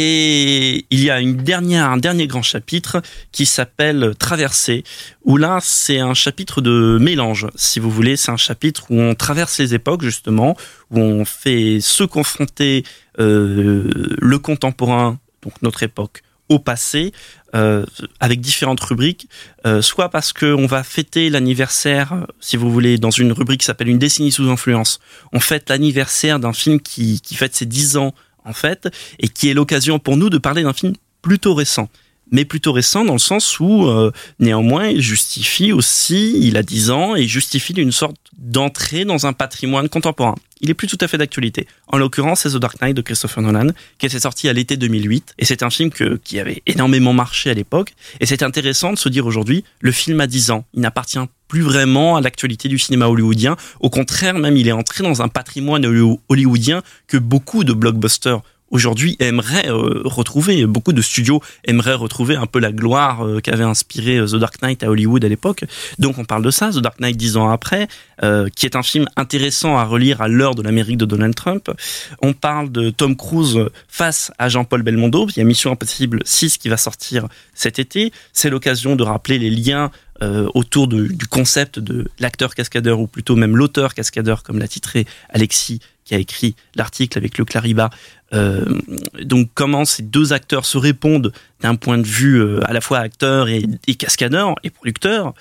Et il y a une dernière, un dernier grand chapitre qui s'appelle Traversée, où là, c'est un chapitre de mélange, si vous voulez. C'est un chapitre où on traverse les époques, justement, où on fait se confronter euh, le contemporain, donc notre époque, au passé, euh, avec différentes rubriques, euh, soit parce qu'on va fêter l'anniversaire, si vous voulez, dans une rubrique qui s'appelle Une décennie sous influence. On fête l'anniversaire d'un film qui, qui fête ses dix ans, en fait, et qui est l'occasion pour nous de parler d'un film plutôt récent. Mais plutôt récent dans le sens où, euh, néanmoins, il justifie aussi, il a dix ans, et il justifie une sorte d'entrée dans un patrimoine contemporain. Il est plus tout à fait d'actualité. En l'occurrence, c'est The Dark Knight de Christopher Nolan, qui était sorti à l'été deux mille huit, et c'est un film que, qui avait énormément marché à l'époque, et c'est intéressant de se dire aujourd'hui, le film a dix ans, il n'appartient plus vraiment à l'actualité du cinéma hollywoodien, au contraire, même il est entré dans un patrimoine hollywoodien que beaucoup de blockbusters aujourd'hui aimeraient euh, retrouver, beaucoup de studios aimeraient retrouver un peu la gloire euh, qu'avait inspiré euh, The Dark Knight à Hollywood à l'époque. Donc on parle de ça, The Dark Knight dix ans après, euh, qui est un film intéressant à relire à l'heure de l'Amérique de Donald Trump. On parle de Tom Cruise face à Jean-Paul Belmondo. Il y a Mission Impossible six qui va sortir cet été. C'est l'occasion de rappeler les liens Euh, autour de, du concept de l'acteur cascadeur, ou plutôt même l'auteur cascadeur, comme l'a titré Alexis, qui a écrit l'article avec le Clariba. Euh, donc comment ces deux acteurs se répondent d'un point de vue euh, à la fois acteur et, et cascadeur et producteur.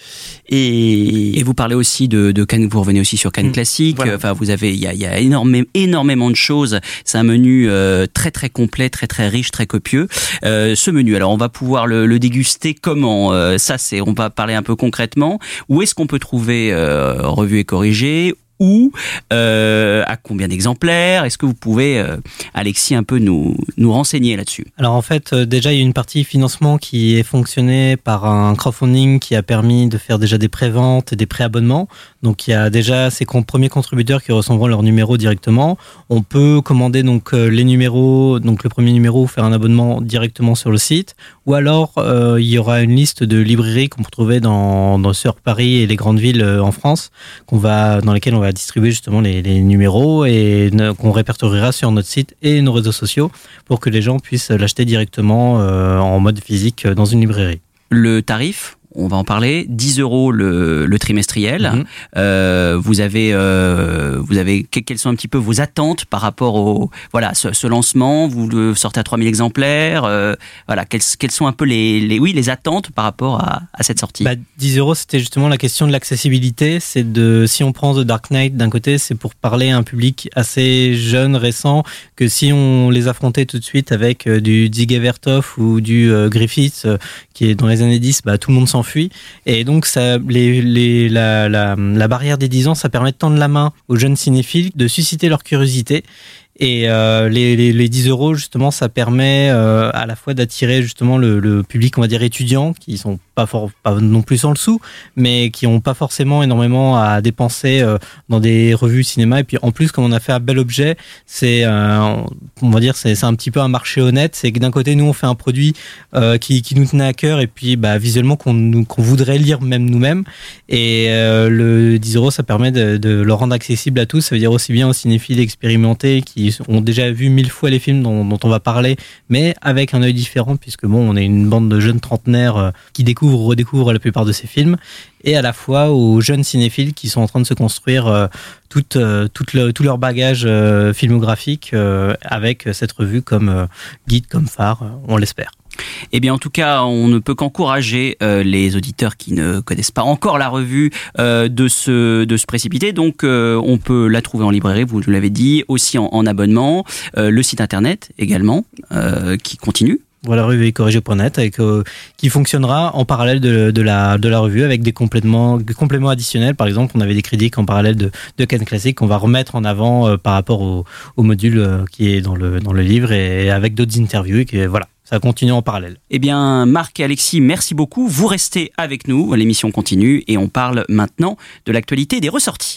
Et, et vous parlez aussi de, de Cannes, vous revenez aussi sur Cannes mmh, Classique. Voilà. Enfin, vous avez, il y a, il y a énormément, énormément de choses. C'est un menu euh, très très complet, très très riche, très copieux. Euh, ce menu, alors on va pouvoir le, le déguster comment euh, ça, c'est, on va parler un peu concrètement. Où est-ce qu'on peut trouver euh, Revue et Corrigé? Ou euh, à combien d'exemplaires? Est-ce que vous pouvez, euh, Alexis, un peu nous nous renseigner là-dessus? Alors en fait, euh, déjà il y a une partie financement qui est fonctionnée par un crowdfunding qui a permis de faire déjà des préventes et des préabonnements. Donc il y a déjà ces com- premiers contributeurs qui recevront leur numéro directement. On peut commander donc euh, les numéros, donc le premier numéro, faire un abonnement directement sur le site. Ou alors euh, il y aura une liste de librairies qu'on peut trouver dans dans sur Paris et les grandes villes euh, en France, qu'on va dans lesquelles on va distribuer justement les, les numéros et ne, qu'on répertoriera sur notre site et nos réseaux sociaux pour que les gens puissent l'acheter directement euh, en mode physique dans une librairie. Le tarif, on va en parler, dix euros le, le trimestriel. Mmh. Euh, vous avez, euh, vous avez, quelles sont un petit peu vos attentes par rapport au, voilà, ce, ce lancement? Vous le sortez à trois mille exemplaires. Euh, voilà, quelles, quelles sont un peu les, les, oui, les attentes par rapport à, à cette sortie? Bah, dix euros, c'était justement la question de l'accessibilité. C'est de, si on prend The Dark Knight d'un côté, c'est pour parler à un public assez jeune, récent, que si on les affrontait tout de suite avec euh, du Dziga Vertov ou du euh, Griffiths, euh, qui est dans les années dix, bah, tout le monde s'enfuit. Et donc, ça, les, les, la, la, la barrière des dix ans, ça permet de tendre la main aux jeunes cinéphiles, de susciter leur curiosité. Et euh, les, les, les dix euros, justement, ça permet euh, à la fois d'attirer justement le, le public, on va dire, étudiant, qui sont pas, for- pas non plus sans le sou, mais qui ont pas forcément énormément à dépenser euh, dans des revues cinéma. Et puis en plus, comme on a fait un bel objet, c'est, euh, on va dire, c'est, c'est un petit peu un marché honnête. C'est que d'un côté, nous, on fait un produit euh, qui, qui nous tenait à cœur, et puis bah, visuellement qu'on, qu'on voudrait lire même nous-mêmes. Et euh, le dix euros, ça permet de, de le rendre accessible à tous. Ça veut dire aussi bien aux cinéphiles expérimentés qui ont déjà vu mille fois les films dont, dont on va parler, mais avec un œil différent, puisque bon, on est une bande de jeunes trentenaires euh, qui découvrent ou redécouvrent la plupart de ces films, et à la fois aux jeunes cinéphiles qui sont en train de se construire euh, tout, euh, tout, le, tout leur bagage euh, filmographique euh, avec cette revue comme euh, guide, comme phare, euh, on l'espère. Eh bien, en tout cas, on ne peut qu'encourager euh, les auditeurs qui ne connaissent pas encore la revue euh, de se de se précipiter. Donc, euh, on peut la trouver en librairie, vous l'avez dit, aussi en, en abonnement. Euh, le site internet également, euh, qui continue. Voilà, revue et corrigé point net, avec, euh, qui fonctionnera en parallèle de, de, la, de la revue avec des compléments, des compléments additionnels. Par exemple, on avait des critiques en parallèle de, de Cannes Classique qu'on va remettre en avant euh, par rapport au, au module euh, qui est dans le, dans le livre, et avec d'autres interviews. Et que, voilà, ça continue en parallèle. Eh bien, Marc et Alexis, merci beaucoup. Vous restez avec nous, l'émission continue et on parle maintenant de l'actualité des ressorties.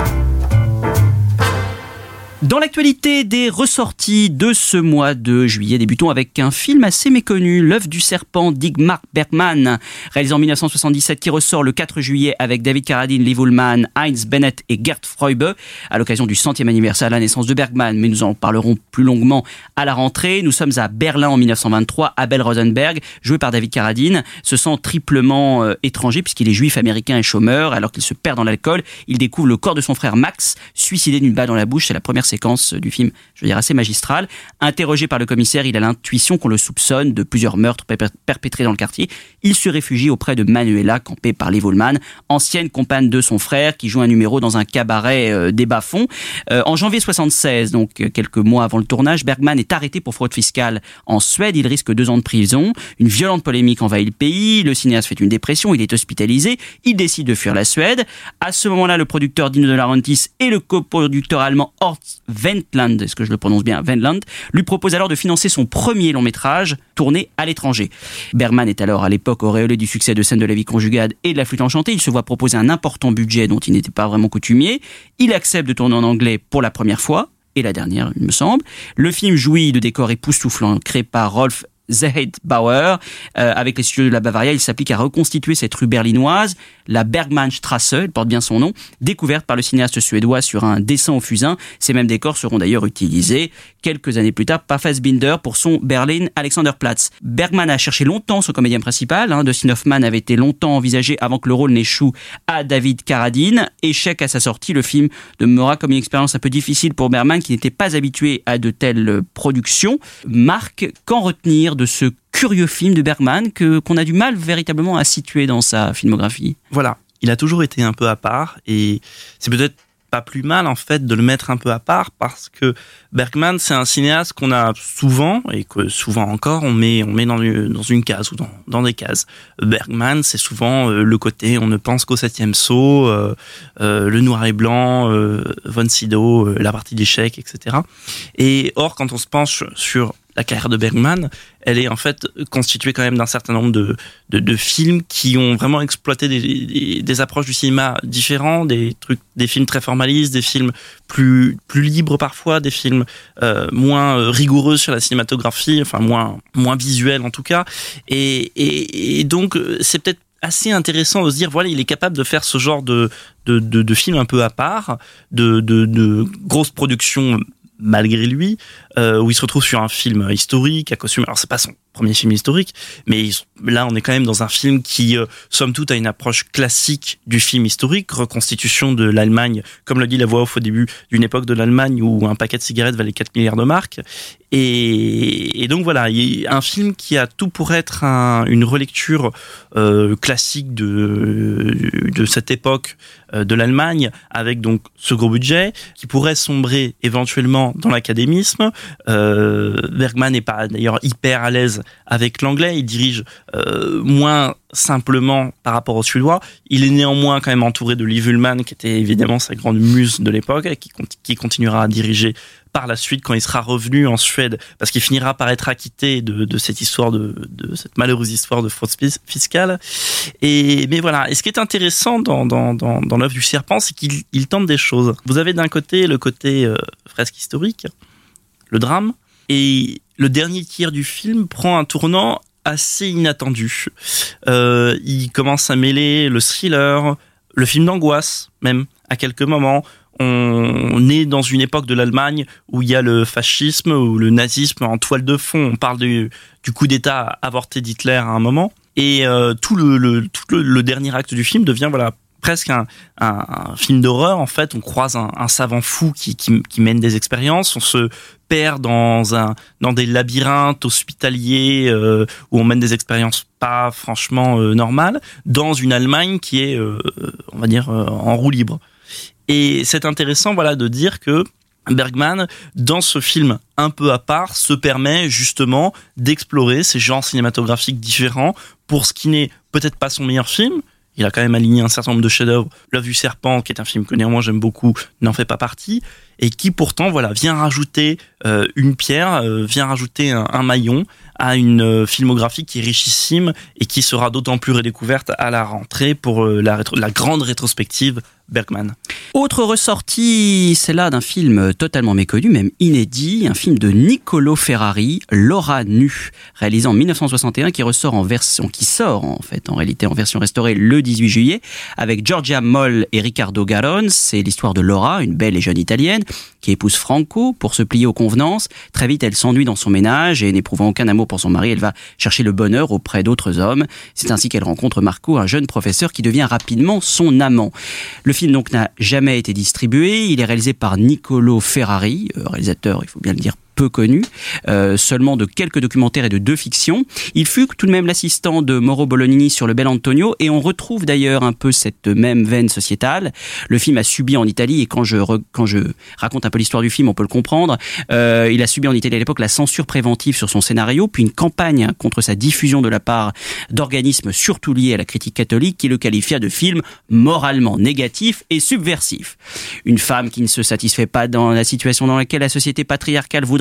Dans l'actualité des ressorties de ce mois de juillet, débutons avec un film assez méconnu, L'œuf du serpent d'Ingmar Bergman, réalisé en dix-neuf cent soixante-dix-sept, qui ressort le quatre juillet avec David Carradine, Liv Ullmann, Heinz Bennett et Gerd Freube, à l'occasion du centième anniversaire de la naissance de Bergman, mais nous en parlerons plus longuement à la rentrée. Nous sommes à Berlin en dix-neuf cent vingt-trois, Abel Rosenberg, joué par David Carradine, se sent triplement euh, étranger puisqu'il est juif, américain et chômeur. Alors qu'il se perd dans l'alcool, il découvre le corps de son frère Max, suicidé d'une balle dans la bouche. C'est la première séquence du film, je veux dire, assez magistrale. Interrogé par le commissaire, il a l'intuition qu'on le soupçonne de plusieurs meurtres perpétrés dans le quartier. Il se réfugie auprès de Manuela, campée par Liv Ullmann, ancienne compagne de son frère, qui joue un numéro dans un cabaret euh, des bas-fonds. Euh, en janvier soixante-seize, donc quelques mois avant le tournage, Bergman est arrêté pour fraude fiscale en Suède. Il risque deux ans de prison. Une violente polémique envahit le pays. Le cinéaste fait une dépression. Il est hospitalisé. Il décide de fuir la Suède. À ce moment-là, le producteur Dino De Laurentiis et le coproducteur allemand Horst Wendland, est-ce que je le prononce bien, Wendland, lui propose alors de financer son premier long métrage tourné à l'étranger. Bergman est alors à l'époque auréolé du succès de Scènes de la vie conjugale et de La flûte enchantée. Il se voit proposer un important budget dont il n'était pas vraiment coutumier. Il accepte de tourner en anglais pour la première fois. et la dernière, il me semble. Le film jouit de décors époustouflants créés par Rolf Zehetbauer. Euh, avec les studios de la Bavaria, il s'applique à reconstituer cette rue berlinoise, la Bergmannstrasse, elle porte bien son nom, découverte par le cinéaste suédois sur un dessin au fusain. Ces mêmes décors seront d'ailleurs utilisés quelques années plus tard par Fassbinder pour son Berlin Alexanderplatz. Bergman a cherché longtemps son comédien principal. Hein. Dustin Hoffman avait été longtemps envisagé avant que le rôle n'échoue à David Carradine. Échec à sa sortie, le film demeura comme une expérience un peu difficile pour Bergman qui n'était pas habitué à de telles productions. Marc, qu'en retenir de ce curieux film de Bergman que, qu'on a du mal véritablement à situer dans sa filmographie? Voilà, il a toujours été un peu à part et c'est peut-être pas plus mal en fait de le mettre un peu à part parce que Bergman c'est un cinéaste qu'on a souvent et que souvent encore on met on met dans une, dans une case ou dans dans des cases. Bergman c'est souvent euh, le côté on ne pense qu'au septième saut, euh, euh, le noir et blanc, euh, Von Sydow, euh, la partie d'échecs, et cetera. Et or quand on se penche sur la carrière de Bergman, elle est en fait constituée quand même d'un certain nombre de, de, de films qui ont vraiment exploité des, des, des approches du cinéma différents, des trucs, des films très formalistes, des films plus plus libres parfois, des films euh, moins rigoureux sur la cinématographie, enfin moins moins visuels en tout cas. Et, et, et donc c'est peut-être assez intéressant de se dire voilà il est capable de faire ce genre de de de, de films un peu à part, de de, de grosses productions malgré lui, euh, où il se retrouve sur un film historique à costume. Alors c'est pas son premier film historique, mais là on est quand même dans un film qui, euh, somme toute, a une approche classique du film historique, reconstitution de l'Allemagne, comme le dit la voix off au début, d'une époque de l'Allemagne où un paquet de cigarettes valait quatre milliards de marks. Et, et donc voilà, il y a un film qui a tout pour être un, une relecture euh, classique de, de cette époque euh, de l'Allemagne, avec donc ce gros budget, qui pourrait sombrer éventuellement dans l'académisme. Euh, Bergman n'est pas d'ailleurs hyper à l'aise avec l'anglais, il dirige euh, moins simplement par rapport au suédois. Il est néanmoins quand même entouré de Liv Ullmann, qui était évidemment sa grande muse de l'époque, et qui, qui continuera à diriger par la suite quand il sera revenu en Suède, parce qu'il finira par être acquitté de, de cette histoire de, de cette malheureuse histoire de fraude fiscale. Et mais voilà. Et ce qui est intéressant dans dans dans, dans l'œuvre du Serpent, c'est qu'il il tente des choses. Vous avez d'un côté le côté euh, fresque historique, le drame, et le dernier tiers du film prend un tournant assez inattendu. Euh, il commence à mêler le thriller, le film d'angoisse, même à quelques moments. On est dans une époque de l'Allemagne où il y a le fascisme ou le nazisme en toile de fond. On parle du, du coup d'État avorté d'Hitler à un moment, et euh, tout le, le tout le, le dernier acte du film devient voilà presque un, un, un film d'horreur. En fait, on croise un, un savant fou qui, qui, qui mène des expériences. On se perd dans un dans des labyrinthes hospitaliers euh, où on mène des expériences pas franchement euh, normales dans une Allemagne qui est, euh, on va dire, euh, en roue libre. Et c'est intéressant, voilà, de dire que Bergman, dans ce film un peu à part, se permet justement d'explorer ces genres cinématographiques différents pour ce qui n'est peut-être pas son meilleur film. Il a quand même aligné un certain nombre de chefs-d'œuvre. L'œuvre du Serpent, qui est un film que néanmoins j'aime beaucoup, n'en fait pas partie, et qui pourtant, voilà, vient rajouter euh, une pierre, euh, vient rajouter un, un maillon à une euh, filmographie qui est richissime et qui sera d'autant plus redécouverte à la rentrée pour euh, la, rétro- la grande rétrospective Bergman. Autre ressortie, c'est là d'un film totalement méconnu, même inédit, un film de Niccolò Ferrari, Laura nue, réalisé en dix-neuf cent soixante et un, qui ressort en version, qui sort en fait en réalité en version restaurée le dix-huit juillet, avec Giorgia Moll et Riccardo Garon. C'est l'histoire de Laura, une belle et jeune italienne qui épouse Franco pour se plier aux convenances. Très vite, elle s'ennuie dans son ménage et n'éprouvant aucun amour pour son mari, elle va chercher le bonheur auprès d'autres hommes. C'est ainsi qu'elle rencontre Marco, un jeune professeur qui devient rapidement son amant. Le film donc n'a jamais été distribué. Il est réalisé par Niccolò Ferrari, réalisateur, il faut bien le dire, peu connu, euh, seulement de quelques documentaires et de deux fictions. Il fut tout de même l'assistant de Mauro Bolognini sur Le Bel Antonio, et on retrouve d'ailleurs un peu cette même veine sociétale. Le film a subi en Italie, et quand je, re, quand je raconte un peu l'histoire du film, on peut le comprendre, euh, il a subi en Italie à l'époque la censure préventive sur son scénario, puis une campagne contre sa diffusion de la part d'organismes surtout liés à la critique catholique qui le qualifia de film moralement négatif et subversif. Une femme qui ne se satisfait pas dans la situation dans laquelle la société patriarcale voudrait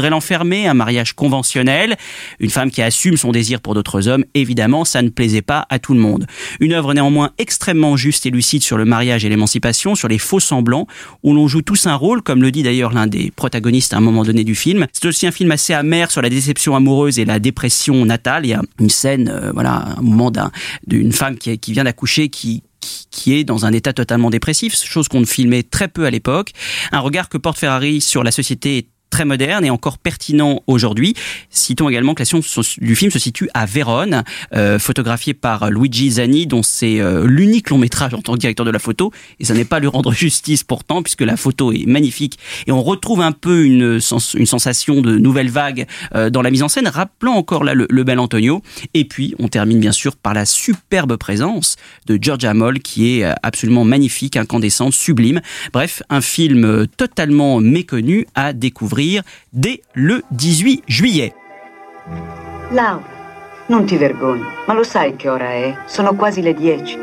voudrait l'enfermer, un mariage conventionnel. Une femme qui assume son désir pour d'autres hommes, évidemment, ça ne plaisait pas à tout le monde. Une œuvre néanmoins extrêmement juste et lucide sur le mariage et l'émancipation, sur les faux semblants, où l'on joue tous un rôle, comme le dit d'ailleurs l'un des protagonistes à un moment donné du film. C'est aussi un film assez amer sur la déception amoureuse et la dépression natale. Il y a une scène, euh, voilà, un moment d'un, d'une femme qui, qui vient d'accoucher, qui qui est dans un état totalement dépressif, chose qu'on ne filmait très peu à l'époque. Un regard que porte Ferrari sur la société est très moderne et encore pertinent aujourd'hui. Citons également que l'action du film se situe à Vérone, euh, photographié par Luigi Zanni, dont c'est euh, l'unique long métrage en tant que directeur de la photo, et ça n'est pas lui rendre justice pourtant, puisque la photo est magnifique, et on retrouve un peu une, sens- une sensation de nouvelle vague euh, dans la mise en scène, rappelant encore là le, le bel Antonio, et puis on termine bien sûr par la superbe présence de Georgia Moll, qui est absolument magnifique, incandescente, sublime. Bref, un film totalement méconnu à découvrir dès le diciotto juillet. Laura, non ti vergogni, ma lo sai che ora è? Sono quasi le dieci.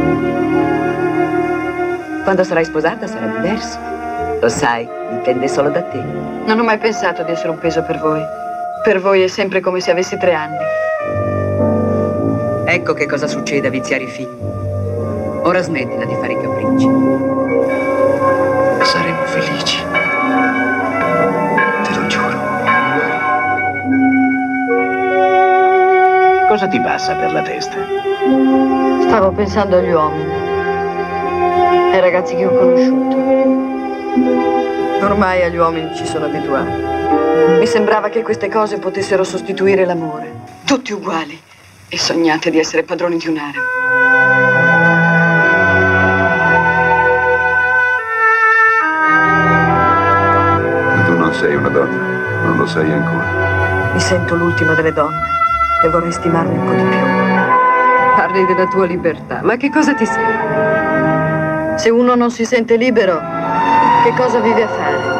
Quando sarai sposata sarà diverso. Lo sai, dipende solo da te. Non ho mai pensato di essere un peso per voi. Per voi è sempre come se avessi tre anni. Ecco che cosa succede a viziare i figli. Ora smettila di fare i capricci. Saremo felici. Te lo giuro. Cosa ti passa per la testa? Stavo pensando agli uomini, ai ragazzi che ho conosciuto. Ormai agli uomini ci sono abituato. Mi sembrava che queste cose potessero sostituire l'amore. Tutti uguali e sognate di essere padroni di un harem. Non sei una donna, non lo sei ancora. Mi sento l'ultima delle donne e vorrei stimarmi un po' di più. Parli della tua libertà, ma che cosa ti serve? Se uno non si sente libero, che cosa vive a fare?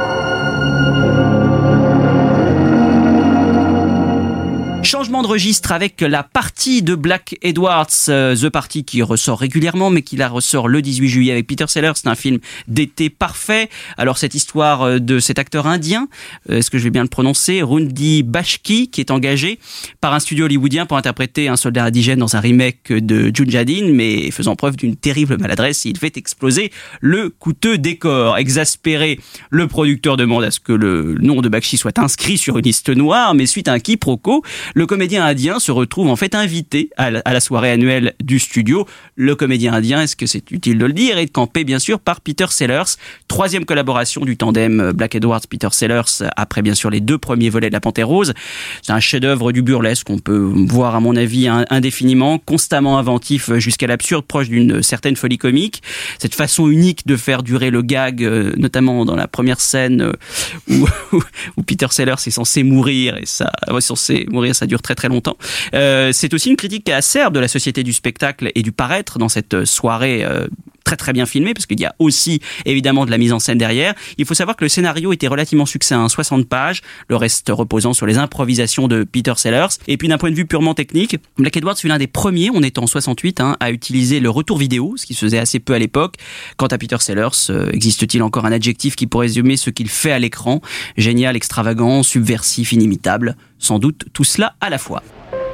Changement de registre avec la partie de Black Edwards, euh, The Party, qui ressort régulièrement, mais qui la ressort le dix-huit juillet avec Peter Sellers. C'est un film d'été parfait. Alors cette histoire de cet acteur indien, euh, est-ce que je vais bien le prononcer, Rundi Bashki, qui est engagé par un studio hollywoodien pour interpréter un soldat indigène dans un remake de Junjadin, mais faisant preuve d'une terrible maladresse, il fait exploser le coûteux décor. Exaspéré, le producteur demande à ce que le nom de Bakshi soit inscrit sur une liste noire, mais suite à un quiproquo, le comédien indien se retrouve en fait invité à la, à la soirée annuelle du studio. Le comédien indien, est-ce que c'est utile de le dire, est campé bien sûr par Peter Sellers. Troisième collaboration du tandem Black Edwards-Peter Sellers après bien sûr les deux premiers volets de La Panthère Rose. C'est un chef-d'œuvre du burlesque qu'on peut voir à mon avis indéfiniment, constamment inventif jusqu'à l'absurde, proche d'une certaine folie comique. Cette façon unique de faire durer le gag, notamment dans la première scène où, où, où Peter Sellers est censé mourir et ça, ouais, censé mourir, ça dure très très longtemps. Euh, c'est aussi une critique acerbe de la société du spectacle et du paraître dans cette soirée euh, très très bien filmée, parce qu'il y a aussi évidemment de la mise en scène derrière. Il faut savoir que le scénario était relativement succinct, soixante pages, le reste reposant sur les improvisations de Peter Sellers. Et puis d'un point de vue purement technique, Black Edwards fut l'un des premiers, on est en soixante-huit, hein, à utiliser le retour vidéo, ce qui se faisait assez peu à l'époque. Quant à Peter Sellers, euh, existe-t-il encore un adjectif qui pourrait résumer ce qu'il fait à l'écran? Génial, extravagant, subversif, inimitable. Sans doute tout cela à la fois.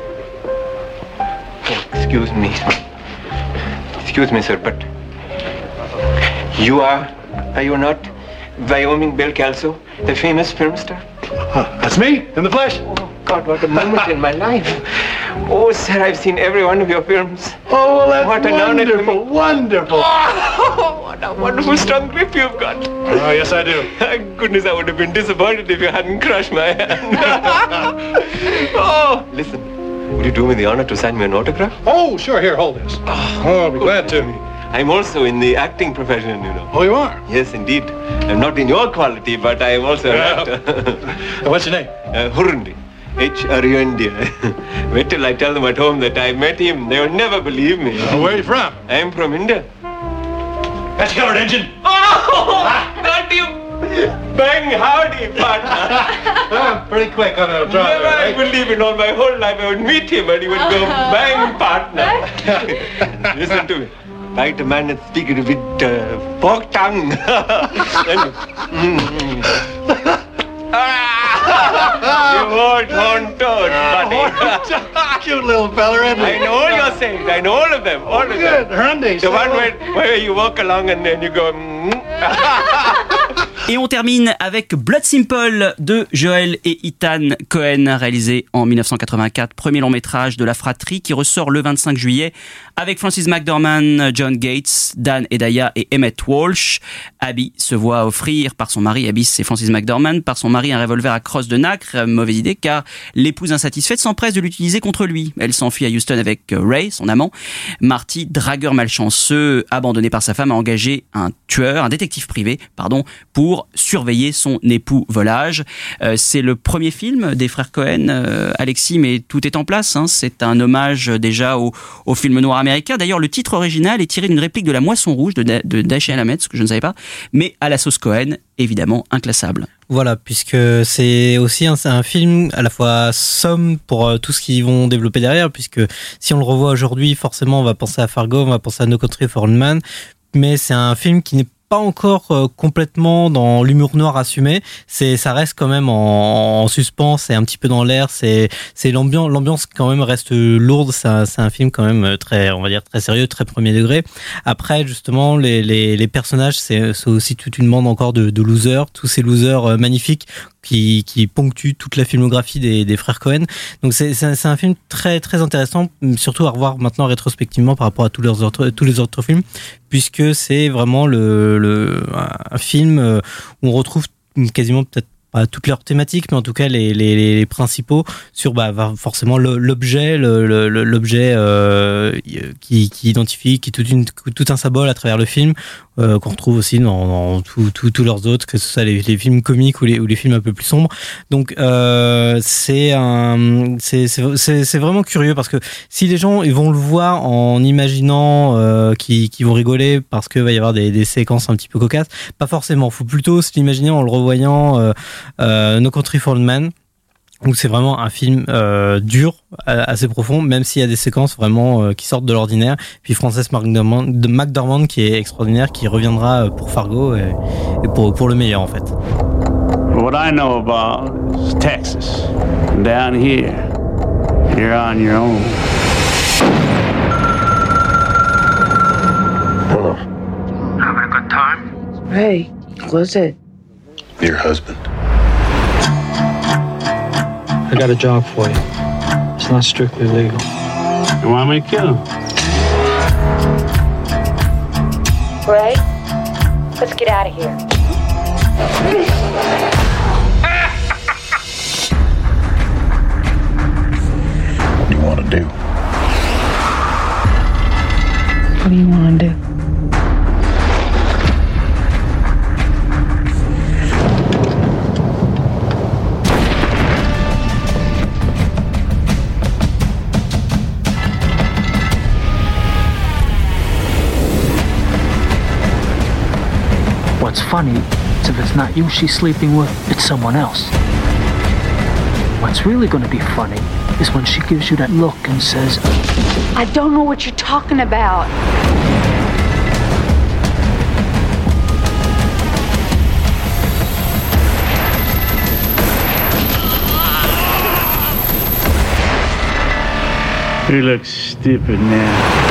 Excuse me. Excuse me, sir, but you are, are you not Wyoming Bill Kelso, the famous film star? Huh, that's me, in the flesh. Oh, God, what a moment in my life. Oh, sir, I've seen every one of your films. Oh, well, that's what an wonderful, wonderful. Oh, what a wonderful strong grip you've got. Oh, yes, I do. Goodness, I would have been disappointed if you hadn't crushed my hand. Oh, listen, would you do me the honor to sign me an autograph? Oh, sure, here, hold this. Oh, I'll be glad to. I'm also in the acting profession, you know. Oh, you are? Yes, indeed. I'm not in your quality, but I am also an Yeah. actor. What's your name? Uh, Hurundi. H R U N D. Wait till I tell them at home that I met him. They will never believe me. Uh, where are you from? I'm from India. That's covered, engine. Oh, got you. Bang howdy, partner. Oh, pretty quick on a draw. Never there, I right? believe in all my whole life I would meet him and he would go, bang, partner. Listen to me. Fight a man that speaks with uh, forked tongue. Then, mm, mm. Ah! You won't want toad, buddy. Cute little fella, isn't he? I know all your sayings. I know all of them. All of Good. them. Hyundai. The one where, where you walk along and then you go... Mm. Et on termine avec Blood Simple de Joel et Ethan Coen, réalisé en dix-neuf cent quatre-vingt-quatre, premier long métrage de la fratrie qui ressort le vingt-cinq juillet avec Francis McDormand, John Gates, Dan Hedaya et Emmett Walsh. Abby se voit offrir par son mari, Abby c'est Francis McDormand, par son mari un revolver à crosse de nacre, mauvaise idée car l'épouse insatisfaite s'empresse de l'utiliser contre lui. Elle s'enfuit à Houston avec Ray, son amant. Marty, dragueur malchanceux, abandonné par sa femme, a engagé un tueur, un détective privé, pardon, pour surveiller son époux volage. Euh, c'est le premier film des frères Coen, euh, Alexis, mais tout est en place. Hein. C'est un hommage déjà au, au film noir américain. D'ailleurs, le titre original est tiré d'une réplique de La Moisson Rouge de, de Dashiell Hammett, ce que je ne savais pas, mais à la sauce Coen, évidemment inclassable. Voilà, puisque c'est aussi un, c'est un film à la fois somme pour euh, tout ce qu'ils vont développer derrière, puisque si on le revoit aujourd'hui, forcément on va penser à Fargo, on va penser à No Country for Old Men, mais c'est un film qui n'est pas encore euh, complètement dans l'humour noir assumé, c'est ça reste quand même en, en suspens, c'est un petit peu dans l'air, c'est c'est l'ambiance l'ambiance quand même reste lourde, c'est un, c'est un film quand même très, on va dire très sérieux, très premier degré. Après justement les les les personnages, c'est c'est aussi toute une bande encore de de losers, tous ces losers euh, magnifiques qui qui ponctuent toute la filmographie des des frères Coen. Donc c'est c'est, c'est un film très très intéressant, surtout à revoir maintenant rétrospectivement par rapport à tous leurs autres tous les autres films, puisque c'est vraiment le le un film où on retrouve quasiment peut-être pas toutes leurs thématiques, mais en tout cas les les, les principaux sur bah forcément l'objet le, le, l'objet euh, qui qui identifie qui est tout une tout un symbole à travers le film, euh, qu'on retrouve aussi dans, dans tous tout, tout leurs autres, que ce soit les, les films comiques ou les ou les films un peu plus sombres. Donc euh, c'est un c'est c'est c'est c'est vraiment curieux parce que si les gens ils vont le voir en imaginant euh, qu'ils qu'ils vont rigoler parce que va y avoir des des séquences un petit peu cocasses, pas forcément. Faut plutôt se l'imaginer en le revoyant. Euh, Euh, No Country for Old Men, où c'est vraiment un film euh, dur, assez profond, même s'il y a des séquences vraiment euh, qui sortent de l'ordinaire. Puis Frances McDormand, de McDormand qui est extraordinaire, qui reviendra pour Fargo et, et pour pour le meilleur en fait. What I know about is Texas. Down here, you're on your own. Hello. Having a good time? Hey, what's it? Your husband. I got a job for you. It's not strictly legal. You want me to kill him? Ray, let's get out of here. What do you want to do? What do you want to do? What's funny is if it's not you she's sleeping with, it's someone else. What's really going to be funny is when she gives you that look and says, I don't know what you're talking about. You look stupid now.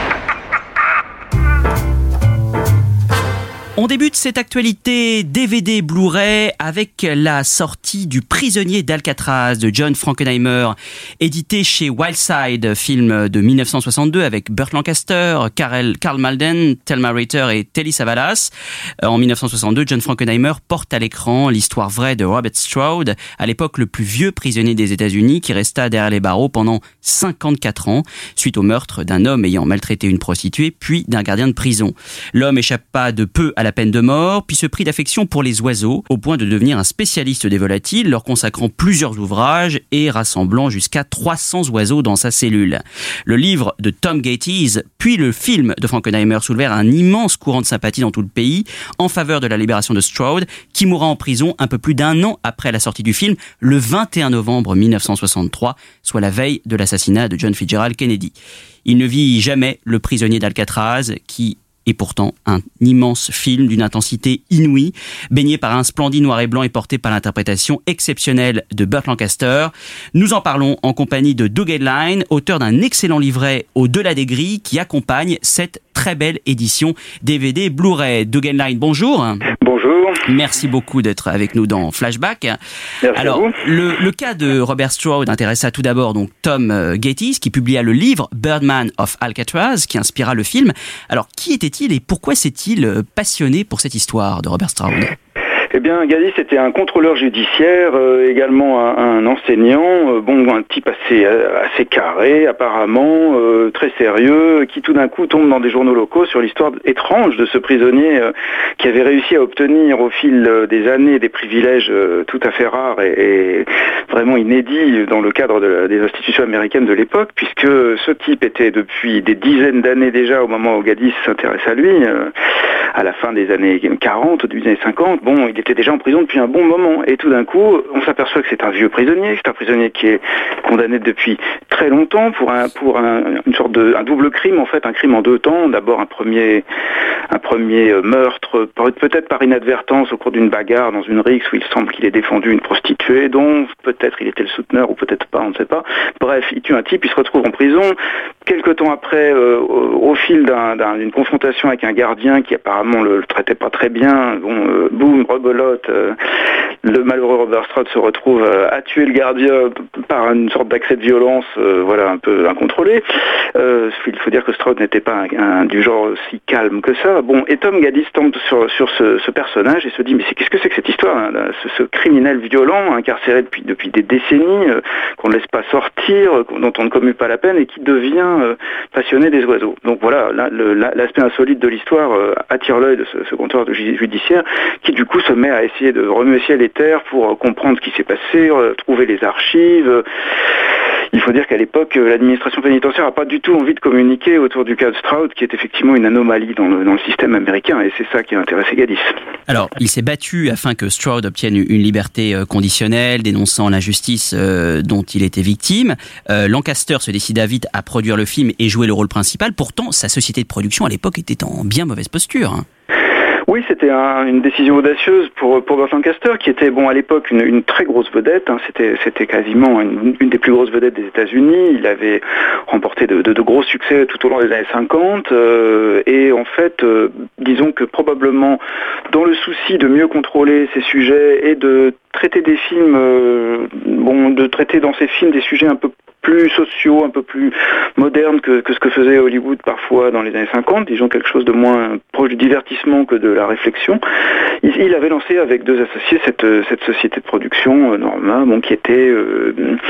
On débute cette actualité D V D Blu-ray avec la sortie du Prisonnier d'Alcatraz de John Frankenheimer, édité chez Wildside, film de dix-neuf cent soixante-deux avec Burt Lancaster, Karl, Karl Malden, Thelma Ritter et Telly Savalas. En dix-neuf cent soixante-deux, John Frankenheimer porte à l'écran l'histoire vraie de Robert Stroud, à l'époque le plus vieux prisonnier des États-Unis qui resta derrière les barreaux pendant cinquante-quatre ans, suite au meurtre d'un homme ayant maltraité une prostituée, puis d'un gardien de prison. L'homme échappa de peu à la peine de mort, puis se prit d'affection pour les oiseaux, au point de devenir un spécialiste des volatiles, leur consacrant plusieurs ouvrages et rassemblant jusqu'à trois cents oiseaux dans sa cellule. Le livre de Tom Gateys, puis le film de Frankenheimer soulevèrent un immense courant de sympathie dans tout le pays en faveur de la libération de Stroud, qui mourra en prison un peu plus d'un an après la sortie du film, le vingt et un novembre mille neuf cent soixante-trois, soit la veille de l'assassinat de John Fitzgerald Kennedy. Il ne vit jamais le prisonnier d'Alcatraz, qui et pourtant un immense film d'une intensité inouïe, baigné par un splendide noir et blanc et porté par l'interprétation exceptionnelle de Burt Lancaster. Nous en parlons en compagnie de Doug Hedline, auteur d'un excellent livret Au-delà des grilles qui accompagne cette très belle édition D V D Blu-ray. Doug Hedline, bonjour. Bonjour. Merci beaucoup d'être avec nous dans Flashback. Merci. Alors, à vous. Le, le cas de Robert Stroud intéressa tout d'abord donc Tom Gates, qui publia le livre Birdman of Alcatraz, qui inspira le film. Alors, qui était-il et pourquoi s'est-il passionné pour cette histoire de Robert Stroud ? Eh bien, Gaddis était un contrôleur judiciaire, euh, également un, un enseignant, euh, bon, un type assez assez carré, apparemment, euh, très sérieux, qui tout d'un coup tombe dans des journaux locaux sur l'histoire étrange de ce prisonnier euh, qui avait réussi à obtenir au fil euh, des années des privilèges euh, tout à fait rares et, et vraiment inédits dans le cadre de la, des institutions américaines de l'époque, puisque ce type était depuis des dizaines d'années déjà, au moment où Gaddis s'intéresse à lui, euh, à la fin des années quarante, au début des années cinquante, bon, il était déjà en prison depuis un bon moment. Et tout d'un coup, on s'aperçoit que c'est un vieux prisonnier, c'est un prisonnier qui est condamné depuis très longtemps pour un pour un, une sorte de un double crime, en fait, un crime en deux temps. D'abord un premier un premier meurtre, peut-être par inadvertance au cours d'une bagarre dans une rixe où il semble qu'il ait défendu une prostituée, dont peut-être il était le souteneur ou peut-être pas, on ne sait pas. Bref, il tue un type, il se retrouve en prison. Quelque temps après, euh, au, au fil d'un, d'un, d'une confrontation avec un gardien qui apparemment le, le traitait pas très bien, bon, euh, boum, rebelote, euh, le malheureux Robert Stroud se retrouve euh, à tuer le gardien par une sorte d'accès de violence, euh, voilà, un peu incontrôlé. Euh, il faut dire que Stroud n'était pas un, un, du genre si calme que ça. Bon, et Tom Gaddis tombe sur, sur ce, ce personnage et se dit, mais c'est, qu'est-ce que c'est que cette histoire, hein, ce, ce criminel violent, incarcéré depuis, depuis des décennies, euh, qu'on ne laisse pas sortir, euh, dont on ne commue pas la peine et qui devient euh, passionné des oiseaux. Donc voilà, là, le, l'aspect insolite de l'histoire euh, attire l'œil de ce, ce contrôleur judiciaire qui du coup se met à essayer de remuer ciel et terre pour euh, comprendre ce qui s'est passé, euh, trouver les archives. Euh, il faut dire qu'à l'époque, euh, l'administration pénitentiaire n'a pas du tout envie de communiquer autour du cas de Stroud, qui est effectivement une anomalie dans le, dans le système américain, et c'est ça qui a intéressé Gaddis. Alors, il s'est battu afin que Stroud obtienne une liberté conditionnelle, dénonçant l'injustice euh, dont il était victime. Euh, Lancaster se décida vite à produire le film et jouer le rôle principal. Pourtant, sa société de production à l'époque était en bien mauvaise posture. Hein. Oui, c'était un, une décision audacieuse pour pour Burt Lancaster, qui était bon à l'époque une, une très grosse vedette. Hein. C'était c'était quasiment une, une des plus grosses vedettes des États-Unis. Il avait remporté de, de, de gros succès tout au long des années cinquante. Euh, et en fait, euh, disons que probablement dans le souci de mieux contrôler ces sujets et de traiter des films, euh, bon, de traiter dans ces films des sujets un peu plus sociaux, un peu plus modernes que, que ce que faisait Hollywood parfois dans les années cinquante, disons quelque chose de moins proche du divertissement que de la réflexion. Il, il avait lancé avec deux associés cette, cette société de production, euh, Norma, bon, qui était, euh,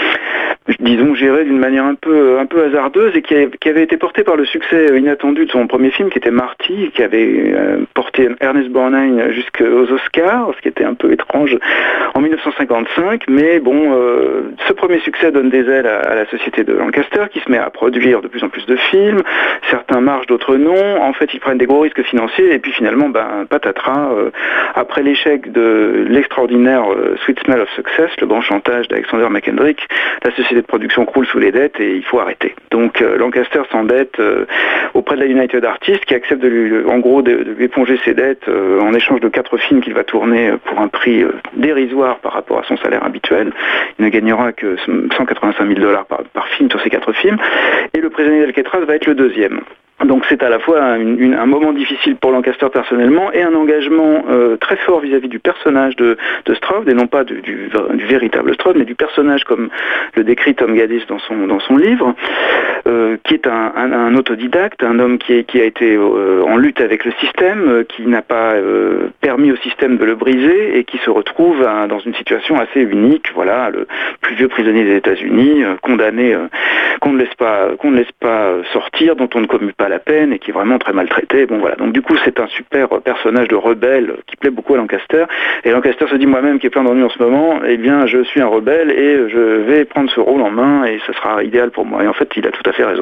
disons, gérée d'une manière un peu, un peu hasardeuse et qui, a, qui avait été portée par le succès inattendu de son premier film, qui était Marty, qui avait euh, porté Ernest Borgnine jusqu'aux Oscars, ce qui était un peu étrange en dix-neuf cent cinquante-cinq, mais bon, euh, ce premier succès donne des ailes à, à la société de Lancaster, qui se met à produire de plus en plus de films. Certains marchent, d'autres non. En fait, ils prennent des gros risques financiers et puis finalement, ben, patatras, euh, après l'échec de l'extraordinaire euh, Sweet Smell of Success, le grand chantage d'Alexander McKendrick, la société de production croule sous les dettes et il faut arrêter. Donc euh, Lancaster s'endette euh, auprès de la United Artists, qui accepte de lui, en gros, de, de lui éponger ses dettes euh, en échange de quatre films qu'il va tourner pour un prix euh, dérisoire par rapport à son salaire habituel. Il ne gagnera que cent quatre-vingt-cinq mille dollars par, par film sur ces quatre films. Et Le prisonnier d'Alcatraz va être le deuxième. Donc c'est à la fois une, une, un moment difficile pour Lancaster personnellement et un engagement euh, très fort vis-à-vis du personnage de, de Stroud, et non pas du, du, du véritable Stroud, mais du personnage comme le décrit Tom Gaddis dans son, dans son livre, euh, qui est un, un, un autodidacte, un homme qui, est, qui a été euh, en lutte avec le système, euh, qui n'a pas euh, permis au système de le briser et qui se retrouve à, dans une situation assez unique, voilà, le plus vieux prisonnier des États-Unis, euh, condamné, euh, qu'on ne laisse pas, qu'on ne laisse pas sortir, dont on ne commue pas la peine et qui est vraiment très maltraité. Bon voilà, donc du coup c'est un super personnage de rebelle qui plaît beaucoup à Lancaster, et Lancaster se dit, moi-même qui est plein d'ennuis en ce moment, eh bien je suis un rebelle et je vais prendre ce rôle en main et ce sera idéal pour moi. Et en fait il a tout à fait raison.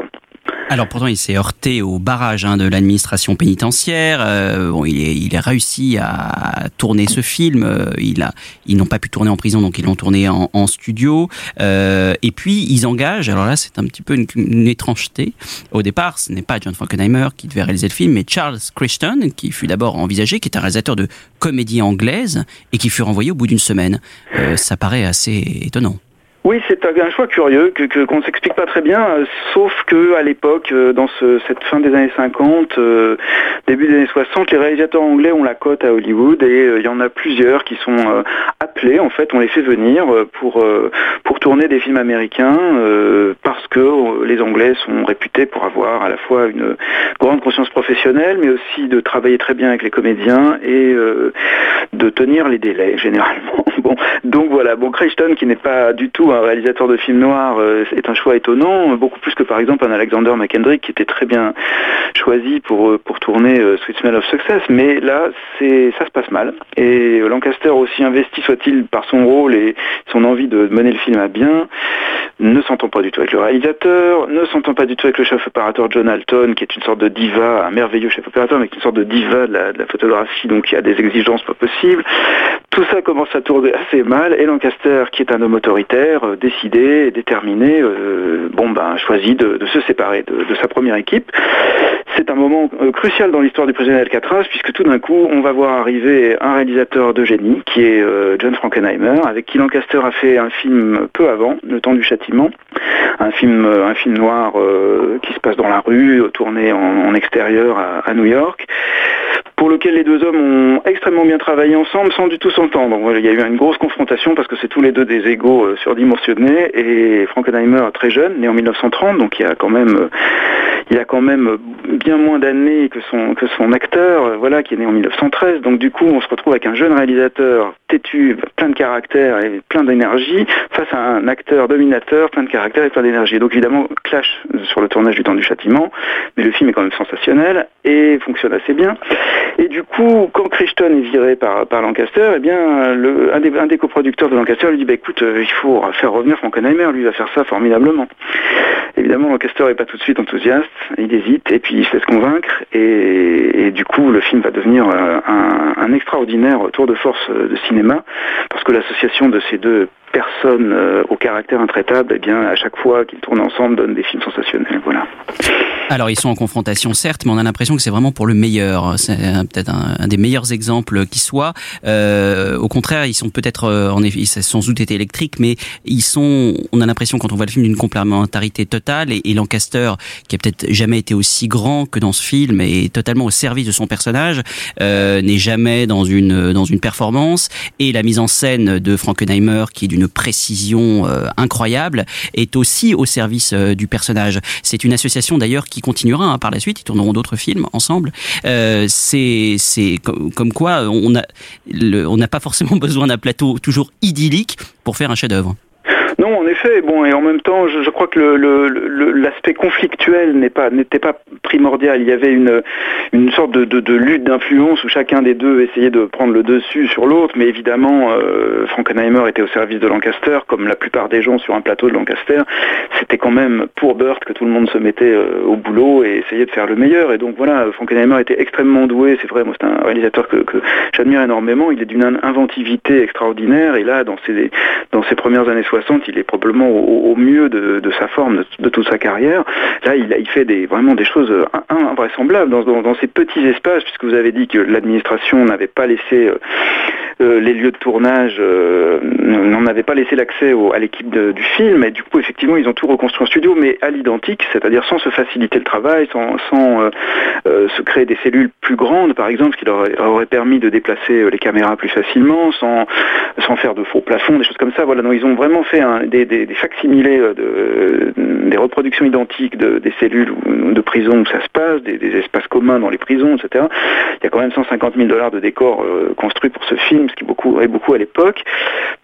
Alors pourtant, il s'est heurté au barrage hein, de l'administration pénitentiaire. Euh, bon, il, est, il a réussi à tourner ce film. Euh, il a, ils n'ont pas pu tourner en prison, donc ils l'ont tourné en, en studio. Euh, et puis ils engagent. Alors là, c'est un petit peu une, une étrangeté. Au départ, ce n'est pas John Frankenheimer qui devait réaliser le film, mais Charles Crichton, qui fut d'abord envisagé, qui est un réalisateur de comédie anglaise et qui fut renvoyé au bout d'une semaine. Euh, ça paraît assez étonnant. Oui, c'est un choix curieux que, que qu'on ne s'explique pas très bien, euh, sauf que à l'époque, euh, dans ce, cette fin des années cinquante, euh, début des années soixante, les réalisateurs anglais ont la cote à Hollywood et il euh, y en a plusieurs qui sont euh, appelés. En fait, on les fait venir euh, pour euh, pour tourner des films américains euh, parce que euh, les Anglais sont réputés pour avoir à la fois une grande conscience professionnelle, mais aussi de travailler très bien avec les comédiens et euh, de tenir les délais généralement. Bon, donc voilà. Bon, Crichton, qui n'est pas du tout un réalisateur de films noirs, euh, est un choix étonnant, beaucoup plus que par exemple un Alexander McKendrick qui était très bien choisi pour pour tourner euh, Sweet Smell of Success, mais là c'est ça se passe mal. Et Lancaster, aussi investi soit-il par son rôle et son envie de mener le film à bien, ne s'entend pas du tout avec le réalisateur, ne s'entend pas du tout avec le chef opérateur John Alton, qui est une sorte de diva, un merveilleux chef opérateur, mais qui est une sorte de diva de la, de la photographie, donc il y a des exigences pas possibles. Tout ça commence à tourner assez mal, et Lancaster, qui est un homme autoritaire, euh, décidé, déterminé, euh, bon ben choisit de, de se séparer de, de sa première équipe. C'est un moment euh, crucial dans l'histoire du prisonnier d'Alcatraz, puisque tout d'un coup, on va voir arriver un réalisateur de génie, qui est euh, John Frankenheimer, avec qui Lancaster a fait un film peu avant, Le Temps du Châtiment, un film, euh, un film noir euh, qui se passe dans la rue, tourné en, en extérieur à, à New York, pour lequel les deux hommes ont extrêmement bien travaillé ensemble sans du tout s'entendre. Donc, il y a eu une grosse confrontation parce que c'est tous les deux des égos euh, surdimensionnés, et Frankenheimer très jeune, né en mille neuf cent trente, donc il y a quand même euh, il a quand même bien moins d'années que son que son acteur, euh, voilà, qui est né en mille neuf cent treize. Donc du coup, on se retrouve avec un jeune réalisateur têtu, plein de caractère et plein d'énergie, face à un acteur dominateur, plein de caractère et plein d'énergie. Donc évidemment, clash sur le tournage du Temps du Châtiment, mais le film est quand même sensationnel et fonctionne assez bien. Et du coup, quand Crichton est viré par, par Lancaster, eh bien, le, un, des, un des coproducteurs de Lancaster lui dit, bah écoute, euh, il faut faire revenir Frankenheimer, lui il va faire ça formidablement. Évidemment, Lancaster n'est pas tout de suite enthousiaste, il hésite, et puis il se laisse convaincre, et, et du coup, le film va devenir euh, un, un extraordinaire tour de force de cinéma, parce que l'association de ces deux personnes euh, au caractère intraitable, eh bien, à chaque fois qu'ils tournent ensemble, donnent des films sensationnels, voilà. Alors, ils sont en confrontation, certes, mais on a l'impression que c'est vraiment pour le meilleur. C'est peut-être un, un des meilleurs exemples qui soit. Euh, au contraire, ils sont peut-être, euh, en effet, ils sont sans doute été électriques, mais ils sont, on a l'impression, quand on voit le film, d'une complémentarité totale. Et, et Lancaster, qui a peut-être jamais été aussi grand que dans ce film, et totalement au service de son personnage, euh, n'est jamais dans une dans une performance. Et la mise en scène de Frankenheimer, qui est d'une précision euh, incroyable, est aussi au service euh, du personnage. C'est une association d'ailleurs qui continuera hein, par la suite. Ils tourneront d'autres films ensemble. Euh, c'est c'est comme, comme quoi on a le, on n'a pas forcément besoin d'un plateau toujours idyllique pour faire un chef-d'œuvre. Non, en effet, bon, et en même temps, je, je crois que le, le, le, l'aspect conflictuel n'est pas, n'était pas primordial. Il y avait une, une sorte de, de, de lutte d'influence où chacun des deux essayait de prendre le dessus sur l'autre, mais évidemment, euh, Frankenheimer était au service de Lancaster, comme la plupart des gens sur un plateau de Lancaster. C'était quand même pour Burt que tout le monde se mettait euh, au boulot et essayait de faire le meilleur. Et donc voilà, Frankenheimer était extrêmement doué, c'est vrai, moi c'est un réalisateur que, que j'admire énormément. Il est d'une inventivité extraordinaire, et là, dans ses, dans ses premières années soixante, il est probablement au, au mieux de, de sa forme, de, de toute sa carrière. Là, il, il fait des, vraiment des choses invraisemblables dans, dans, dans ces petits espaces, puisque vous avez dit que l'administration n'avait pas laissé euh, euh, les lieux de tournage, euh, n'en avait pas laissé l'accès au, à l'équipe de, du film, et du coup, effectivement, ils ont tout reconstruit en studio, mais à l'identique, c'est-à-dire sans se faciliter le travail, sans, sans euh, euh, se créer des cellules plus grandes, par exemple, ce qui leur aurait, aurait permis de déplacer les caméras plus facilement, sans, sans faire de faux plafonds, des choses comme ça. Voilà, donc ils ont vraiment fait un, des, des, des facsimilés, de, des reproductions identiques de, des cellules de prison où ça se passe, des, des espaces communs dans les prisons, et cetera. Il y a quand même cent cinquante mille dollars de décors euh, construits pour ce film, ce qui beaucoup, est beaucoup à l'époque, pour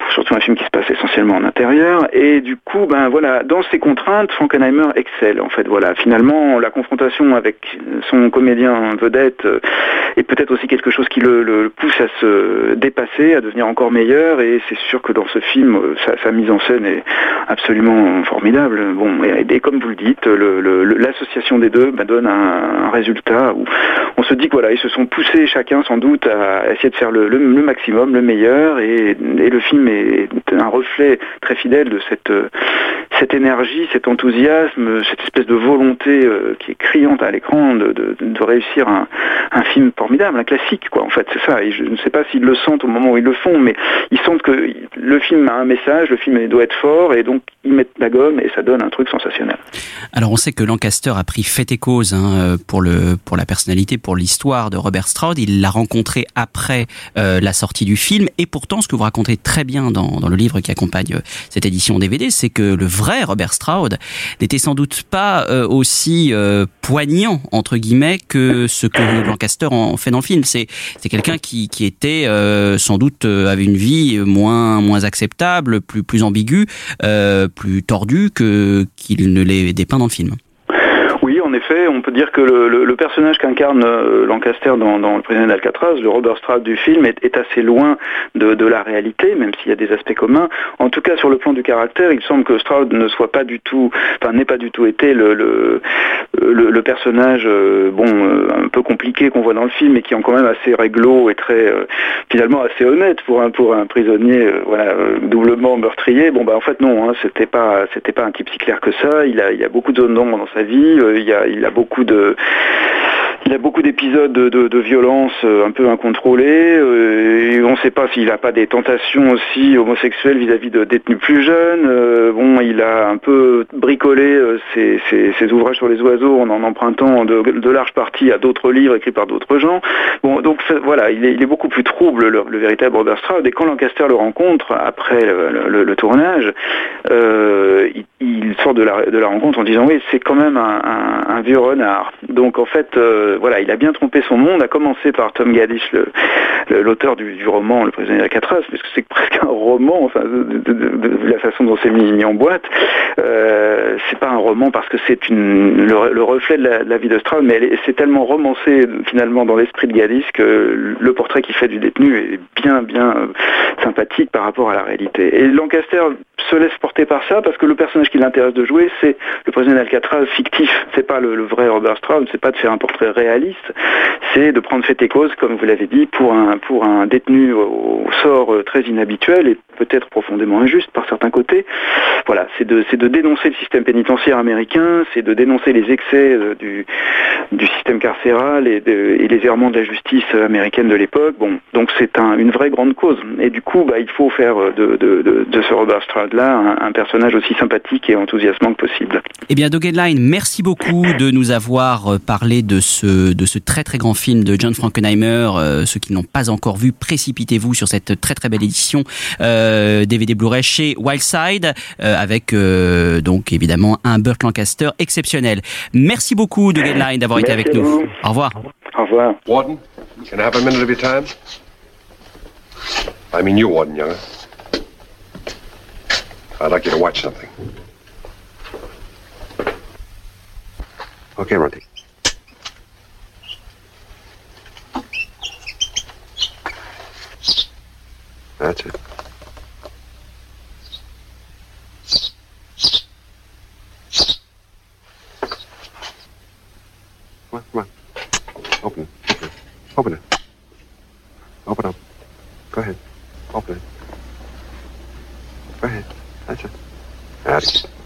surtout un film qui se passe essentiellement en intérieur. Et du coup, ben voilà, dans ces contraintes, Frankenheimer excelle. En fait, voilà, finalement, la confrontation avec son comédien vedette est peut-être aussi quelque chose qui le, le pousse à se dépasser, à devenir encore meilleur. Et c'est sûr que dans ce film, sa, sa mise en scène est absolument formidable. Bon, et, et comme vous le dites, le, le, l'association des deux ben, donne un, un résultat où on se dit que voilà, ils se sont poussés chacun sans doute à essayer de faire le, le, le maximum, le meilleur, et, et le film est un reflet très fidèle de cette, cette énergie, cet enthousiasme, cette espèce de volonté euh, qui est criante à l'écran de, de, de réussir un, un film formidable, un classique, quoi. En fait, c'est ça. Et je ne sais pas s'ils le sentent au moment où ils le font, mais ils sentent que le film a un message, le film doit être fort, et donc ils mettent la gomme et ça donne un truc sensationnel. Alors on sait que Lancaster a pris fait et cause hein, pour le pour la personnalité, pour l'histoire de Robert Stroud. Il l'a rencontré après euh, la sortie du film, et pourtant ce que vous racontez très bien dans, dans le livre qui accompagne cette édition D V D, c'est que le vrai Robert Stroud n'était sans doute pas euh, aussi euh, poignant entre guillemets que ce que Lancaster en fait dans le film. C'est c'est quelqu'un qui qui était euh, sans doute euh, avait une vie moins moins acceptable, plus plus ambiguë, euh, plus tordue que qu'il ne l'est dépeint dans le film. Oui, en effet, on peut dire que le, le, le personnage qu'incarne euh, Lancaster dans, dans Le Prisonnier d'Alcatraz, le Robert Stroud du film, est, est assez loin de, de la réalité, même s'il y a des aspects communs. En tout cas, sur le plan du caractère, il semble que Stroud ne soit pas du tout, enfin, n'ait pas du tout été le, le, le, le personnage, euh, bon, euh, un peu compliqué qu'on voit dans le film, et qui est quand même assez réglo et très, euh, finalement, assez honnête pour un pour un prisonnier, euh, voilà, euh, doublement meurtrier. Bon, bah, en fait, non, hein, c'était pas, c'était pas un type si clair que ça. Il a, il a beaucoup de zones d'ombre dans sa vie. Euh, Il y a, il a beaucoup de, il a beaucoup d'épisodes de, de, de violence un peu incontrôlés. Euh, et on ne sait pas s'il n'a pas des tentations aussi homosexuelles vis-à-vis de détenus plus jeunes. Euh, bon, il a un peu bricolé euh, ses, ses, ses ouvrages sur les oiseaux en en empruntant de, de larges parties à d'autres livres écrits par d'autres gens. Bon, donc voilà, il est, il est beaucoup plus trouble, le, le véritable Robert Stroud. Et quand Lancaster le rencontre après le, le, le tournage, euh, il, il sort de la, de la rencontre en disant oui, c'est quand même un, un, un vieux renard. Donc en fait, euh, voilà, il a bien trompé son monde, à commencer par Tom Gaddish, le, le, l'auteur du, du roman Le Prisonnier d'Alcatraz, parce que c'est presque un roman, enfin, de, de, de, de la façon dont c'est mis, mis en boîte. Euh, c'est pas un roman parce que c'est une, le, le reflet de la, de la vie de Stroud, mais elle est, c'est tellement romancé finalement dans l'esprit de Gaddish que le portrait qu'il fait du détenu est bien, bien euh, sympathique par rapport à la réalité. Et Lancaster se laisse porter par ça parce que le personnage qui l'intéresse de jouer, c'est le prisonnier d'Alcatraz fictif. C'est pas le, le vrai Robert Stroud, c'est pas de faire un portrait réaliste, c'est de prendre fait et cause, comme vous l'avez dit, pour un pour un détenu au, au sort très inhabituel et peut-être profondément injuste par certains côtés. Voilà, c'est de c'est de dénoncer le système pénitentiaire américain, c'est de dénoncer les excès euh, du du système carcéral et, de, et les errements de la justice américaine de l'époque. Bon, donc c'est un, une vraie grande cause. Et du coup, bah, il faut faire de de de, de ce Robert Stroud là un, un personnage aussi sympathique et enthousiasmant que possible. Eh bien, Doug Hedline, merci beaucoup de nous avoir parlé de ce de ce très très grand film de John Frankenheimer. Euh, ceux qui n'ont pas encore vu, précipitez-vous sur cette très très belle édition euh, D V D Blu-ray chez Wildside, euh, avec euh, donc évidemment un Burt Lancaster exceptionnel. Merci beaucoup Doug Hedline d'avoir merci été avec nous. Vous. Au revoir. Au revoir. Warden, can I have a minute of your time? I mean you, Warden Younger. I'd like you to watch something. Okay, Monty. That's it. Come on, come on. Open it. Open it. Open up. Go ahead. Open it. Go ahead. That's it. That's it.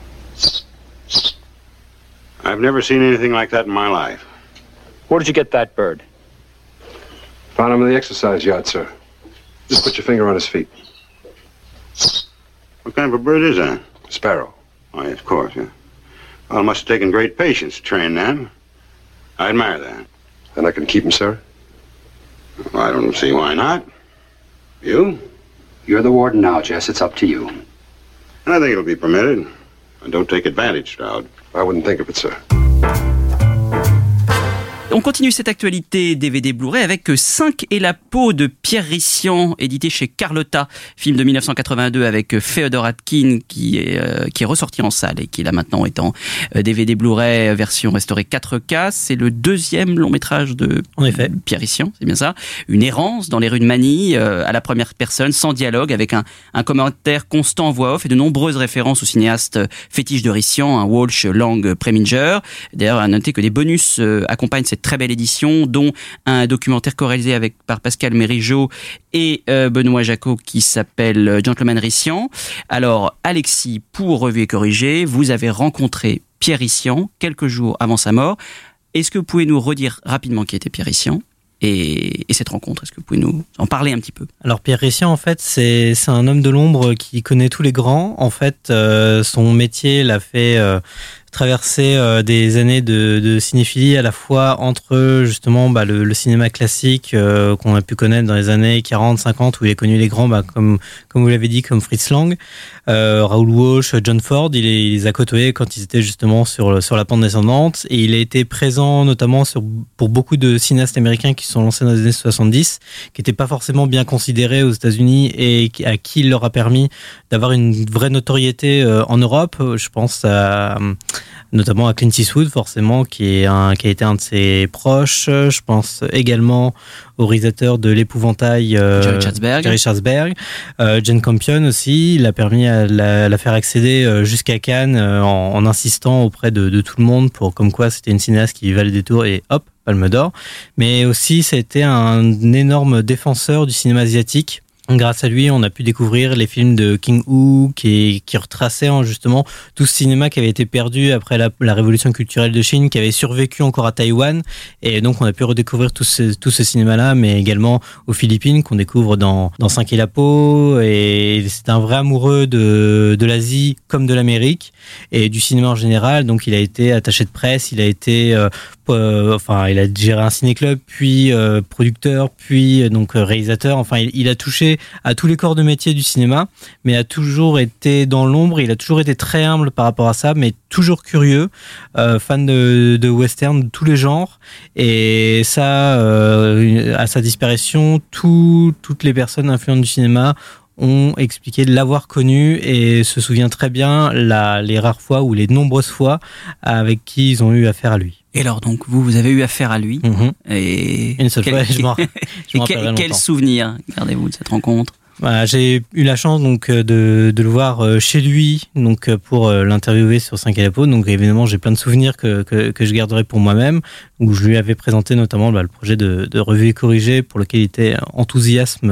I've never seen anything like that in my life. Where did you get that bird? Found him in the exercise yard, sir. Just put your finger on his feet. What kind of a bird is that? Sparrow. Oh, yes, of course, yeah. Well, it must have taken great patience to train them. I admire that. Then I can keep him, sir? Well, I don't see why not. You? You're the warden now, Jess. It's up to you. I think it'll be permitted. And don't take advantage, Stroud. I wouldn't think of it, sir. On continue cette actualité D V D Blu-ray avec cinq et la peau de Pierre Rissian, édité chez Carlotta, film de dix-neuf cent quatre-vingt-deux avec Féodor Atkin qui est, euh, qui est ressorti en salle et qui là maintenant est en D V D Blu-ray version restaurée quatre K. C'est le deuxième long métrage de en effet. Pierre Rissian, c'est bien ça. Une errance dans les rues de Manille euh, à la première personne, sans dialogue, avec un, un commentaire constant en voix off et de nombreuses références au cinéaste fétiche de Rissian, un Walsh, Lang, Preminger. D'ailleurs, à noter que des bonus euh, accompagnent cette très belle édition, dont un documentaire co-réalisé avec, par Pascal Mérigeau et euh, Benoît Jacot qui s'appelle Gentleman Rissian. Alors, Alexis, pour Revue et Corrigé, vous avez rencontré Pierre Rissian quelques jours avant sa mort. Est-ce que vous pouvez nous redire rapidement qui était Pierre Rissian et, et cette rencontre? Est-ce que vous pouvez nous en parler un petit peu? Alors Pierre Rissian, en fait, c'est c'est un homme de l'ombre qui connaît tous les grands. En fait, euh, son métier l'a fait euh, traverser euh, des années de, de cinéphilie à la fois entre justement bah, le, le cinéma classique euh, qu'on a pu connaître dans les années quarante, cinquante où il a connu les grands bah, comme comme vous l'avez dit, comme Fritz Lang, euh, Raoul Walsh, John Ford. Il, est, il les a côtoyés quand ils étaient justement sur sur la pente descendante et il a été présent notamment sur pour beaucoup de cinéastes américains qui se sont lancés dans les années soixante-dix, qui n'étaient pas forcément bien considérés aux États-Unis et à qui il leur a permis d'avoir une vraie notoriété euh, en Europe. Je pense à notamment à Clint Eastwood, forcément, qui est un, qui a été un de ses proches. Je pense également au réalisateur de l'épouvantail, euh, Jerry Schatzberg. Jerry Schatzberg. Euh, Jane Campion aussi, il a permis à la, la faire accéder jusqu'à Cannes euh, en, en insistant auprès de, de tout le monde pour comme quoi c'était une cinéaste qui valait des tours et hop, Palme d'Or. Mais aussi, c'était un énorme défenseur du cinéma asiatique. Grâce à lui, on a pu découvrir les films de King Hu qui, qui retraçaient justement tout ce cinéma qui avait été perdu après la, la révolution culturelle de Chine, qui avait survécu encore à Taïwan. Et donc, on a pu redécouvrir tout ce, tout ce cinéma-là, mais également aux Philippines, qu'on découvre dans, dans Cinq et la peau. Et c'est un vrai amoureux de, de l'Asie comme de l'Amérique et du cinéma en général. Donc, il a été attaché de presse, il a été... Euh, Euh, enfin, il a géré un ciné-club, puis euh, producteur, puis euh, donc réalisateur. Enfin, il, il a touché à tous les corps de métier du cinéma, mais a toujours été dans l'ombre. Il a toujours été très humble par rapport à ça, mais toujours curieux, euh, fan de, de western de tous les genres. Et ça, euh, à sa disparition, tout, toutes les personnes influentes du cinéma ont expliqué de l'avoir connu et se souvient très bien la, les rares fois ou les nombreuses fois avec qui ils ont eu affaire à lui. Et alors donc vous, vous avez eu affaire à lui mmh. et une seule quel, fois, je m'en, je m'en quel, quel souvenir gardez-vous de cette rencontre? Voilà, j'ai eu la chance donc de, de le voir chez lui donc pour l'interviewer sur Cinq et la peau. Donc évidemment j'ai plein de souvenirs que, que, que je garderai pour moi-même, où je lui avais présenté notamment bah, le projet de, de Revue et Corrigé pour lequel il était enthousiasme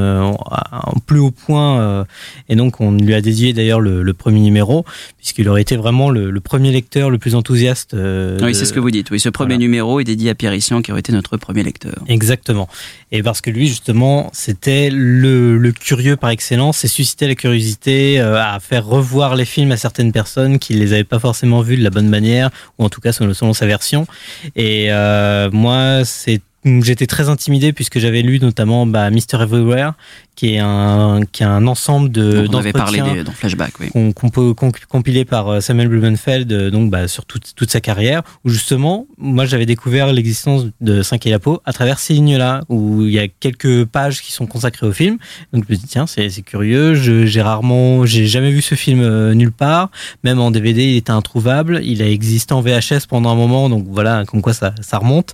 en plus haut point euh, et donc on lui a dédié d'ailleurs le, le premier numéro puisqu'il aurait été vraiment le, le premier lecteur le plus enthousiaste. Euh, oui, de... c'est ce que vous dites. Oui, ce premier voilà. numéro est dédié à Pierre Rissian qui aurait été notre premier lecteur. Exactement. Et parce que lui justement c'était le, le curieux par excellence et suscitait la curiosité euh, à faire revoir les films à certaines personnes qui les avaient pas forcément vus de la bonne manière ou en tout cas selon, selon sa version. Et euh, moi, c'est j'étais très intimidé puisque j'avais lu notamment bah, Mister Everywhere, qui est un qui est un ensemble de dont on avait parlé des, dans Flashback, oui. qu'on, qu'on peut qu'on, compilé par Samuel Blumenfeld donc bah, sur toute toute sa carrière, où justement moi j'avais découvert l'existence de Cinq et la peau à travers ces lignes-là, où il y a quelques pages qui sont consacrées au film. Donc je me dis tiens c'est c'est curieux, je, j'ai rarement j'ai jamais vu ce film euh, nulle part, même en D V D il était introuvable, il a existé en V H S pendant un moment, donc voilà comme quoi ça ça remonte.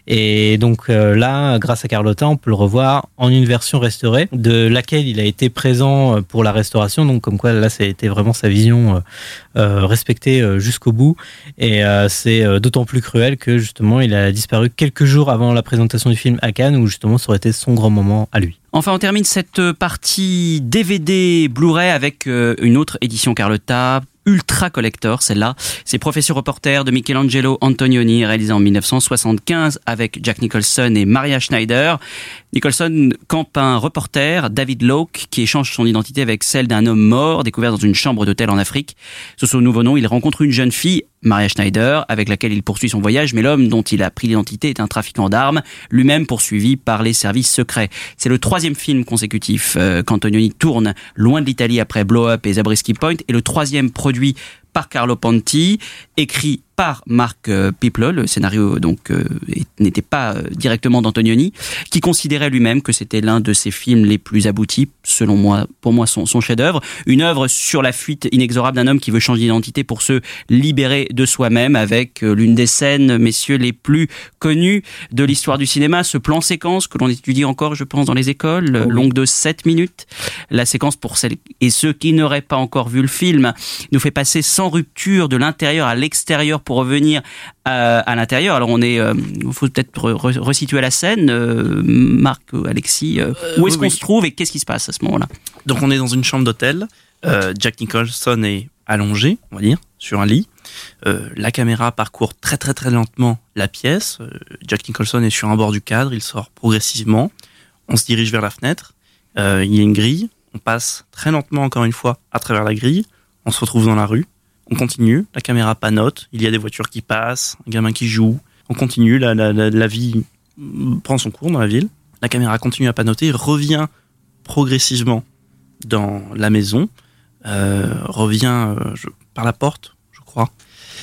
Et donc euh, là grâce à Carlotta on peut le revoir en une version restaurée de de laquelle il a été présent pour la restauration, donc comme quoi là ça a été vraiment sa vision euh, respectée jusqu'au bout, et euh, c'est d'autant plus cruel que justement il a disparu quelques jours avant la présentation du film à Cannes, où justement ça aurait été son grand moment à lui. Enfin, on termine cette partie D V D Blu-ray avec une autre édition Carlotta, ultra collector, celle-là. C'est Profession reporter de Michelangelo Antonioni, réalisé en dix-neuf cent soixante-quinze avec Jack Nicholson et Maria Schneider. Nicholson campe un reporter, David Locke, qui échange son identité avec celle d'un homme mort découvert dans une chambre d'hôtel en Afrique. Sous son nouveau nom, il rencontre une jeune fille, Maria Schneider, avec laquelle il poursuit son voyage, mais l'homme dont il a pris l'identité est un trafiquant d'armes, lui-même poursuivi par les services secrets. C'est le troisième film consécutif euh, qu'Antonioni tourne loin de l'Italie après Blow Up et Zabriskie Point, et le troisième produit par Carlo Ponti, écrit par par Mark euh, Piplow. Le scénario donc euh, n'était pas euh, directement d'Antonioni, qui considérait lui-même que c'était l'un de ses films les plus aboutis, selon moi, pour moi son, son chef-d'œuvre. Une œuvre sur la fuite inexorable d'un homme qui veut changer d'identité pour se libérer de soi-même, avec euh, l'une des scènes, messieurs, les plus connues de l'histoire du cinéma, ce plan séquence que l'on étudie encore, je pense, dans les écoles, oh oui. longue de sept minutes. La séquence, pour celles et ceux qui n'auraient pas encore vu le film, nous fait passer sans rupture de l'intérieur à l'extérieur pour revenir à, à l'intérieur. Alors on est, il euh, faut peut-être re, re, resituer la scène. Euh, Marc, Alexis, euh, où est-ce oui, qu'on oui. se trouve et qu'est-ce qui se passe à ce moment-là? Donc on est dans une chambre d'hôtel. Euh, Jack Nicholson est allongé, on va dire, sur un lit. Euh, la caméra parcourt très très très lentement la pièce. Euh, Jack Nicholson est sur un bord du cadre, il sort progressivement. On se dirige vers la fenêtre. Euh, il y a une grille. On passe très lentement encore une fois à travers la grille. On se retrouve dans la rue. On continue. La caméra panote. Il y a des voitures qui passent, un gamin qui joue. On continue. La, la, la, la vie prend son cours dans la ville. La caméra continue à panoter, revient progressivement dans la maison, euh, revient euh, je, par la porte, je crois,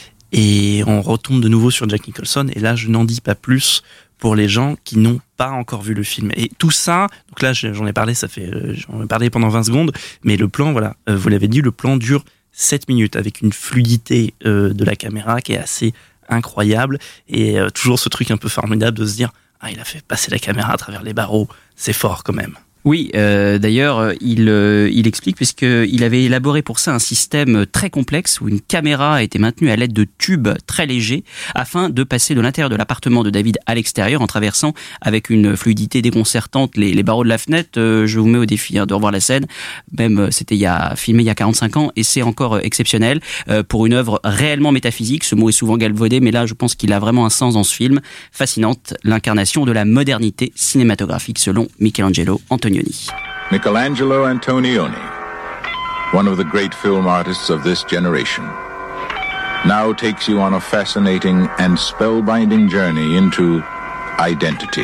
et on retombe de nouveau sur Jack Nicholson. Et là, je n'en dis pas plus pour les gens qui n'ont pas encore vu le film. Et tout ça, donc là, j'en ai parlé, ça fait, j'en ai parlé pendant vingt secondes, mais le plan, voilà, euh, vous l'avez dit, le plan dure sept minutes avec une fluidité euh, de la caméra qui est assez incroyable, et euh, toujours ce truc un peu formidable de se dire, ah, il a fait passer la caméra à travers les barreaux, c'est fort quand même. Oui, euh, d'ailleurs, il, euh, il explique, puisqu'il avait élaboré pour ça un système très complexe où une caméra était maintenue à l'aide de tubes très légers afin de passer de l'intérieur de l'appartement de David à l'extérieur en traversant avec une fluidité déconcertante les, les barreaux de la fenêtre. Euh, je vous mets au défi hein, de revoir la scène. Même, c'était il y a, filmé il y a quarante-cinq ans et c'est encore exceptionnel euh, pour une œuvre réellement métaphysique. Ce mot est souvent galvaudé, mais là, je pense qu'il a vraiment un sens dans ce film. Fascinante, l'incarnation de la modernité cinématographique selon Michelangelo Antonioni. Michelangelo Antonioni, one of the great film artists of this generation, now takes you on a fascinating and spellbinding journey into identity.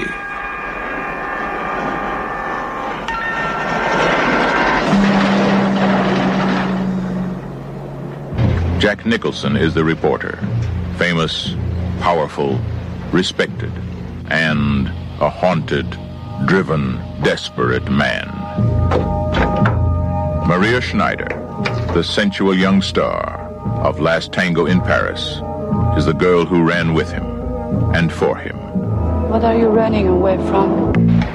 Jack Nicholson is the reporter, famous, powerful, respected, and a haunted, driven, desperate man. Maria Schneider, the sensual young star of Last Tango in Paris, is the girl who ran with him and for him. What are you running away from?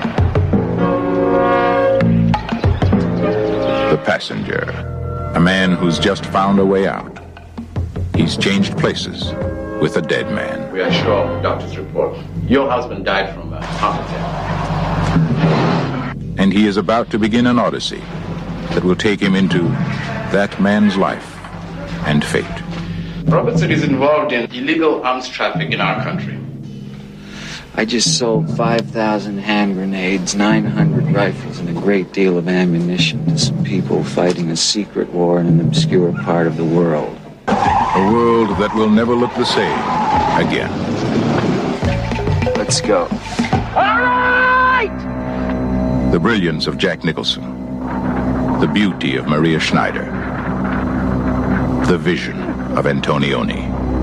The passenger, a man who's just found a way out. He's changed places with a dead man. We are sure of the doctor's report. Your husband died from a heart attack. And he is about to begin an odyssey that will take him into that man's life and fate. Robertson is involved in illegal arms traffic in our country. I just sold five thousand hand grenades, nine hundred rifles, and a great deal of ammunition to some people fighting a secret war in an obscure part of the world. A world that will never look the same again. Let's go. All right! The brilliance of Jack Nicholson. The beauty of Maria Schneider. The vision of Antonioni.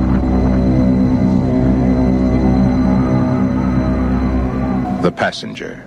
The Passenger.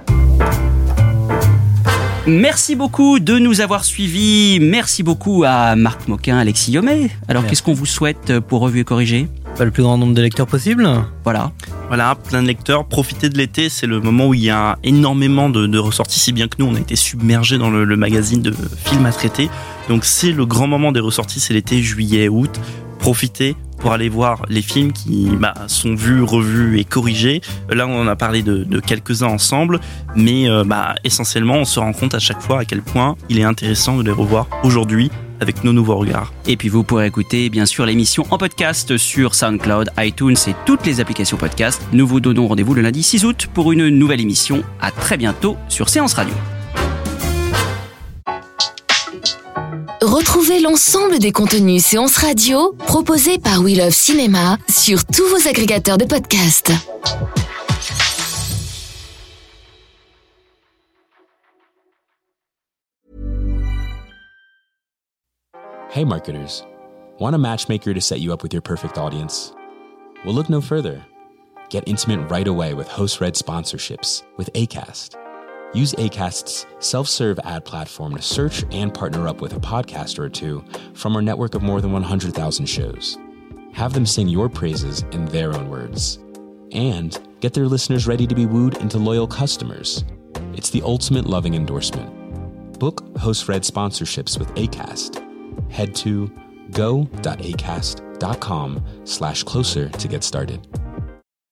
Merci beaucoup de nous avoir suivis. Merci beaucoup à Marc Moquin, Alexis Yomé. Alors, Merci. Qu'est-ce qu'on vous souhaite pour Revue et Corrigée ? Pas le plus grand nombre de lecteurs possible. Voilà. Voilà, plein de lecteurs. Profitez de l'été, c'est le moment où il y a énormément de, de ressorties, si bien que nous, on a été submergés dans le, le magazine de films à traiter. Donc c'est le grand moment des ressorties, c'est l'été, juillet, août. Profitez pour aller voir les films qui bah, sont vus, revus et corrigés. Là, on en a parlé de, de quelques-uns ensemble, mais euh, bah, essentiellement, on se rend compte à chaque fois à quel point il est intéressant de les revoir aujourd'hui avec nos nouveaux regards. Et puis vous pourrez écouter bien sûr l'émission en podcast sur SoundCloud, iTunes et toutes les applications podcast. Nous vous donnons rendez-vous le lundi six août pour une nouvelle émission. À très bientôt sur Séance Radio. Retrouvez l'ensemble des contenus Séance Radio proposés par We Love Cinéma sur tous vos agrégateurs de podcasts. Hey marketers, want a matchmaker to set you up with your perfect audience? Well, look no further. Get intimate right away with host-read sponsorships with Acast. Use Acast's self-serve ad platform to search and partner up with a podcaster or two from our network of more than one hundred thousand shows. Have them sing your praises in their own words. And get their listeners ready to be wooed into loyal customers. It's the ultimate loving endorsement. Book host-read sponsorships with Acast. Head to go.acast.com slash closer to get started.